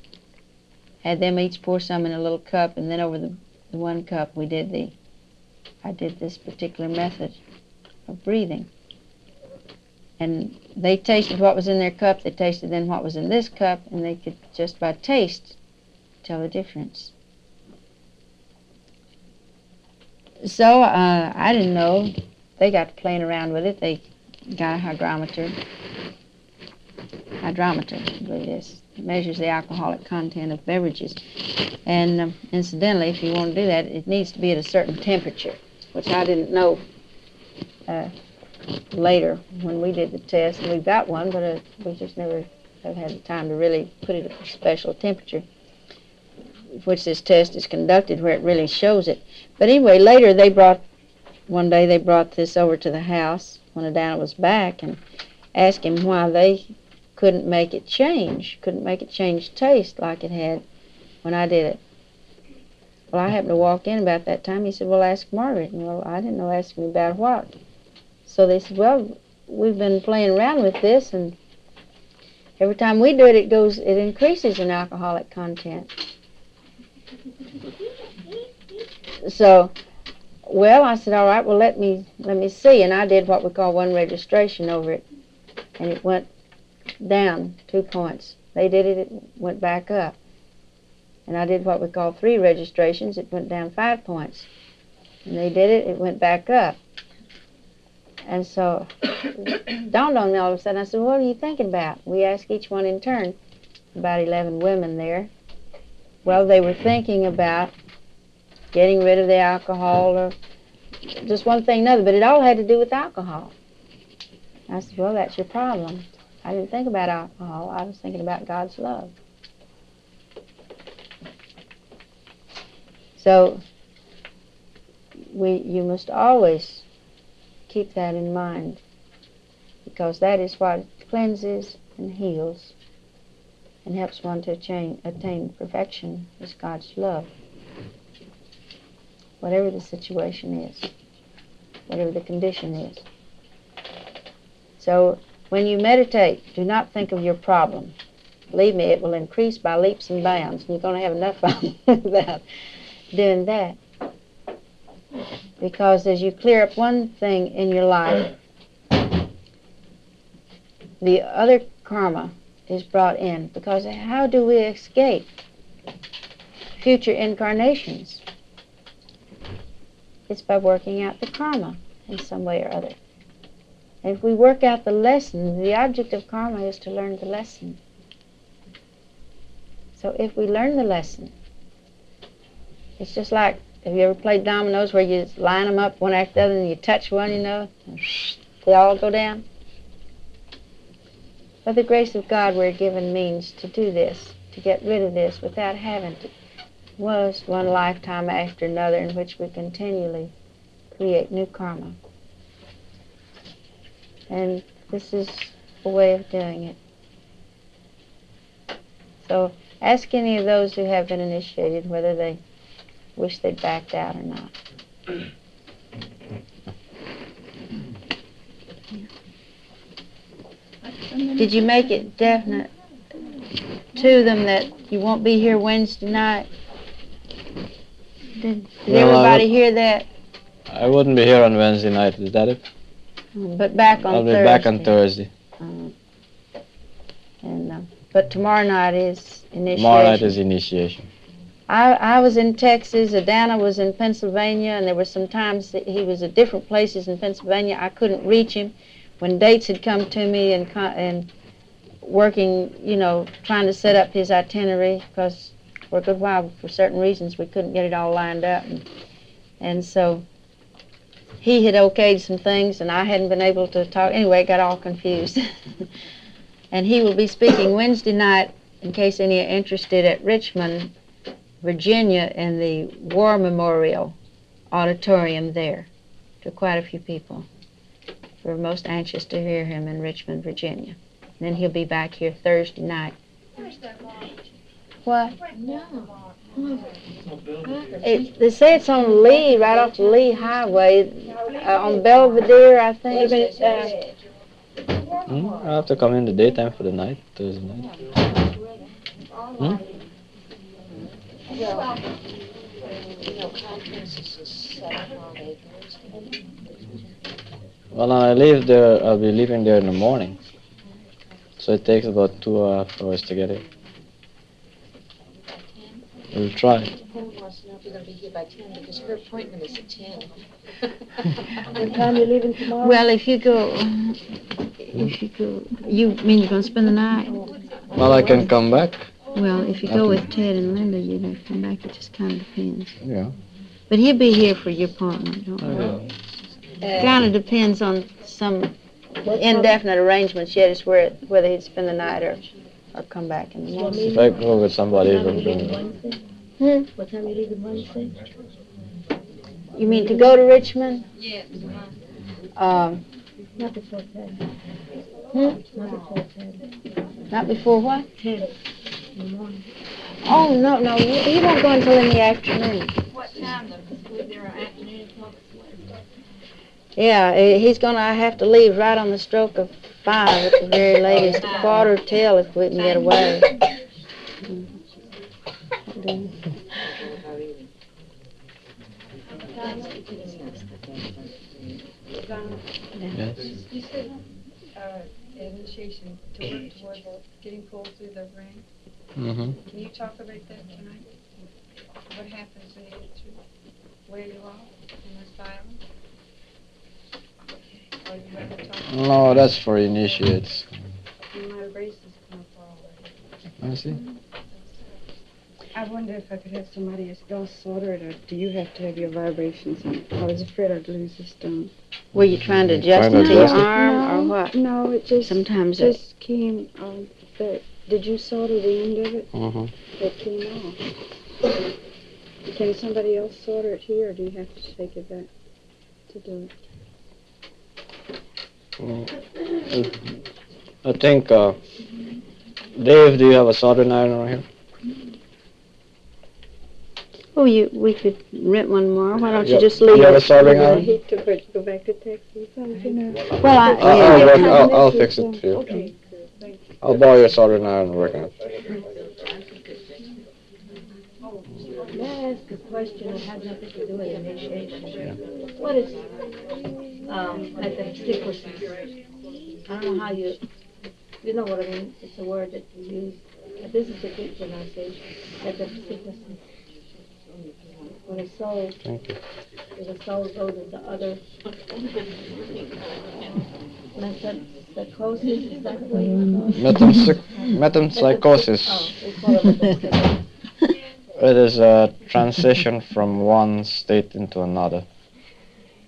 Speaker 3: had them each pour some in a little cup, and then over the, the one cup we did the I did this particular method of breathing. And they tasted what was in their cup, they tasted then what was in this cup, and they could just by taste tell the difference. So uh, I didn't know. They got to playing around with it. They got a hydrometer. Hydrometer, I believe it is. It measures the alcoholic content of beverages. And um, incidentally, if you want to do that, it needs to be at a certain temperature, which I didn't know uh, later when we did the test. We got one, but uh, we just never have had the time to really put it at a special temperature, which this test is conducted, where it really shows it. But anyway, later they brought, one day they brought this over to the house when Adana was back and asked him why they couldn't make it change, couldn't make it change taste like it had when I did it. Well, I happened to walk in about that time. He said, well, ask Margaret. And, well, I didn't know, ask me about what. So they said, well, we've been playing around with this, and every time we do it, it goes, it increases in alcoholic content. So, well, I said, all right, well, let me let me see. And I did what we call one registration over it, and it went down two points. They did it, it went back up. And I did what we call three registrations, it went down five points. And they did it, it went back up. And so it dawned on me all of a sudden. I said, what are you thinking about? We asked each one in turn, about eleven women there. Well, they were thinking about getting rid of the alcohol or just one thing or another, but it all had to do with alcohol. I said, well, that's your problem. I didn't think about alcohol. I was thinking about God's love. So we, you must always keep that in mind, because that is what cleanses and heals and helps one to attain, attain perfection, is God's love. Whatever the situation is, whatever the condition is. So when you meditate, do not think of your problem. Believe me, it will increase by leaps and bounds, and you're going to have enough fun without doing that. Because as you clear up one thing in your life, the other karma is brought in. Because how do we escape future incarnations? It's by working out the karma in some way or other. And if we work out the lesson, the object of karma is to learn the lesson. So if we learn the lesson, it's just like, have you ever played dominoes where you line them up one after the other and you touch one, you know, and they all go down? By the grace of God, we're given means to do this, to get rid of this without having to. Was one lifetime after another in which we continually create new karma. And this is a way of doing it. So ask any of those who have been initiated whether they wish they'd backed out or not. Did you make it definite to them that you won't be here Wednesday night? Did, did
Speaker 4: Well,
Speaker 3: everybody
Speaker 4: would,
Speaker 3: hear that?
Speaker 4: I wouldn't be here on Wednesday night, is that it?
Speaker 3: But back on
Speaker 4: I'll be
Speaker 3: Thursday.
Speaker 4: back on Thursday.
Speaker 3: Um, and uh, but tomorrow night is initiation.
Speaker 4: Tomorrow night is initiation.
Speaker 3: I, I was in Texas, Adana was in Pennsylvania, and there were some times that he was at different places in Pennsylvania. I couldn't reach him when dates had come to me and and working, you know, trying to set up his itinerary, because for a good while, for certain reasons, we couldn't get it all lined up. And, and so he had okayed some things, and I hadn't been able to talk. Anyway, I got all confused. And he will be speaking Wednesday night, in case any are interested, at Richmond, Virginia, in the War Memorial Auditorium there, to quite a few people. We're most anxious to hear him in Richmond, Virginia. And then he'll be back here Thursday night.
Speaker 7: Where's that launch?
Speaker 3: What?
Speaker 7: No.
Speaker 3: It, they say it's on Lee, right off the Lee Highway, uh, on Belvedere, I think. Uh,
Speaker 4: Hmm? I'll have to come in the daytime for the night, Thursday night. Hmm?
Speaker 5: Well, you know, conferences
Speaker 4: Well, I leave there. I'll be leaving there in the morning, so it takes about two uh, hours to get here. We'll try.
Speaker 10: Pam wants to know if you're going to be here by ten because her appointment is at ten.
Speaker 5: What time are you leaving tomorrow?
Speaker 3: Well, if you go, if you go, you mean you're going to spend the night?
Speaker 4: Well, I can come back.
Speaker 3: Well, if you go with Ted and Linda, you'd have to come back. It just kind of depends.
Speaker 4: Yeah.
Speaker 3: But he'll be here for your appointment, don't worry.
Speaker 4: Okay.
Speaker 3: Kind of depends on some indefinite arrangements yet as where whether he'd spend the night or, or come back in the morning.
Speaker 4: If I go with somebody, it'll be.
Speaker 3: Hmm?
Speaker 5: What time are you leaving Wednesday?
Speaker 3: You mean to go to Richmond?
Speaker 8: Yes.
Speaker 3: Um,
Speaker 5: Not before ten.
Speaker 3: hmm?
Speaker 5: Not before ten.
Speaker 3: Not before what?
Speaker 5: Ten in the morning.
Speaker 3: Oh, no, no, he he won't go until in the afternoon.
Speaker 8: What time though? Because there are afternoon talks.
Speaker 3: Yeah, eh, he's gonna have to leave right on the stroke of five at the very latest, a quarter till if we can get away.
Speaker 4: Yes.
Speaker 8: You said uh, initiation to work towards getting pulled through the ring.
Speaker 4: Mm-hmm.
Speaker 8: Can you talk about that tonight? What happens when you get through? Where you are in the asylum? Or you want to talk?
Speaker 4: No, that's for initiates.
Speaker 8: My braces come forward.
Speaker 4: I see.
Speaker 11: I wonder if I could have somebody else solder it, or do you have to have your vibrations on? I was afraid I'd lose the stone.
Speaker 3: Were you trying to adjust
Speaker 4: Trying
Speaker 3: it
Speaker 4: to
Speaker 3: to your
Speaker 4: adjust it?
Speaker 3: arm or what?
Speaker 11: No, it just
Speaker 3: Sometimes it,
Speaker 11: just came. Um, the, did you solder the end of it?
Speaker 4: Mm-hmm.
Speaker 11: It came off. Can somebody else solder it here, or do you have to take it back to do it?
Speaker 4: Mm. I think, uh, Dave, do you have a soldering iron around here?
Speaker 3: oh, you, we could rent one tomorrow. Why don't you
Speaker 4: Yeah.
Speaker 3: just leave
Speaker 4: You have a
Speaker 3: it?
Speaker 4: soldering
Speaker 11: I
Speaker 4: iron?
Speaker 11: hate to put, go back to Texas. I was gonna-
Speaker 3: Well, I,
Speaker 4: I'll,
Speaker 3: yeah,
Speaker 4: I'll,
Speaker 3: yeah.
Speaker 4: work, I'll, I'll fix it for you.
Speaker 11: Okay, good, thank you.
Speaker 4: I'll borrow your soldering iron and work on it.
Speaker 5: May I ask a question that has nothing to do with initiation? What is um, metempsychosis? I don't know how you, you know what I mean? It's a word that you use. But this is a good pronunciation. Metempsychosis. When a soul,
Speaker 4: Thank you.
Speaker 5: when a soul goes into other metempsychosis, is that the way you call it?
Speaker 4: Metempsych- metempsychosis.
Speaker 5: Oh, we call it metempsychosis.
Speaker 4: It is a transition from one state into another.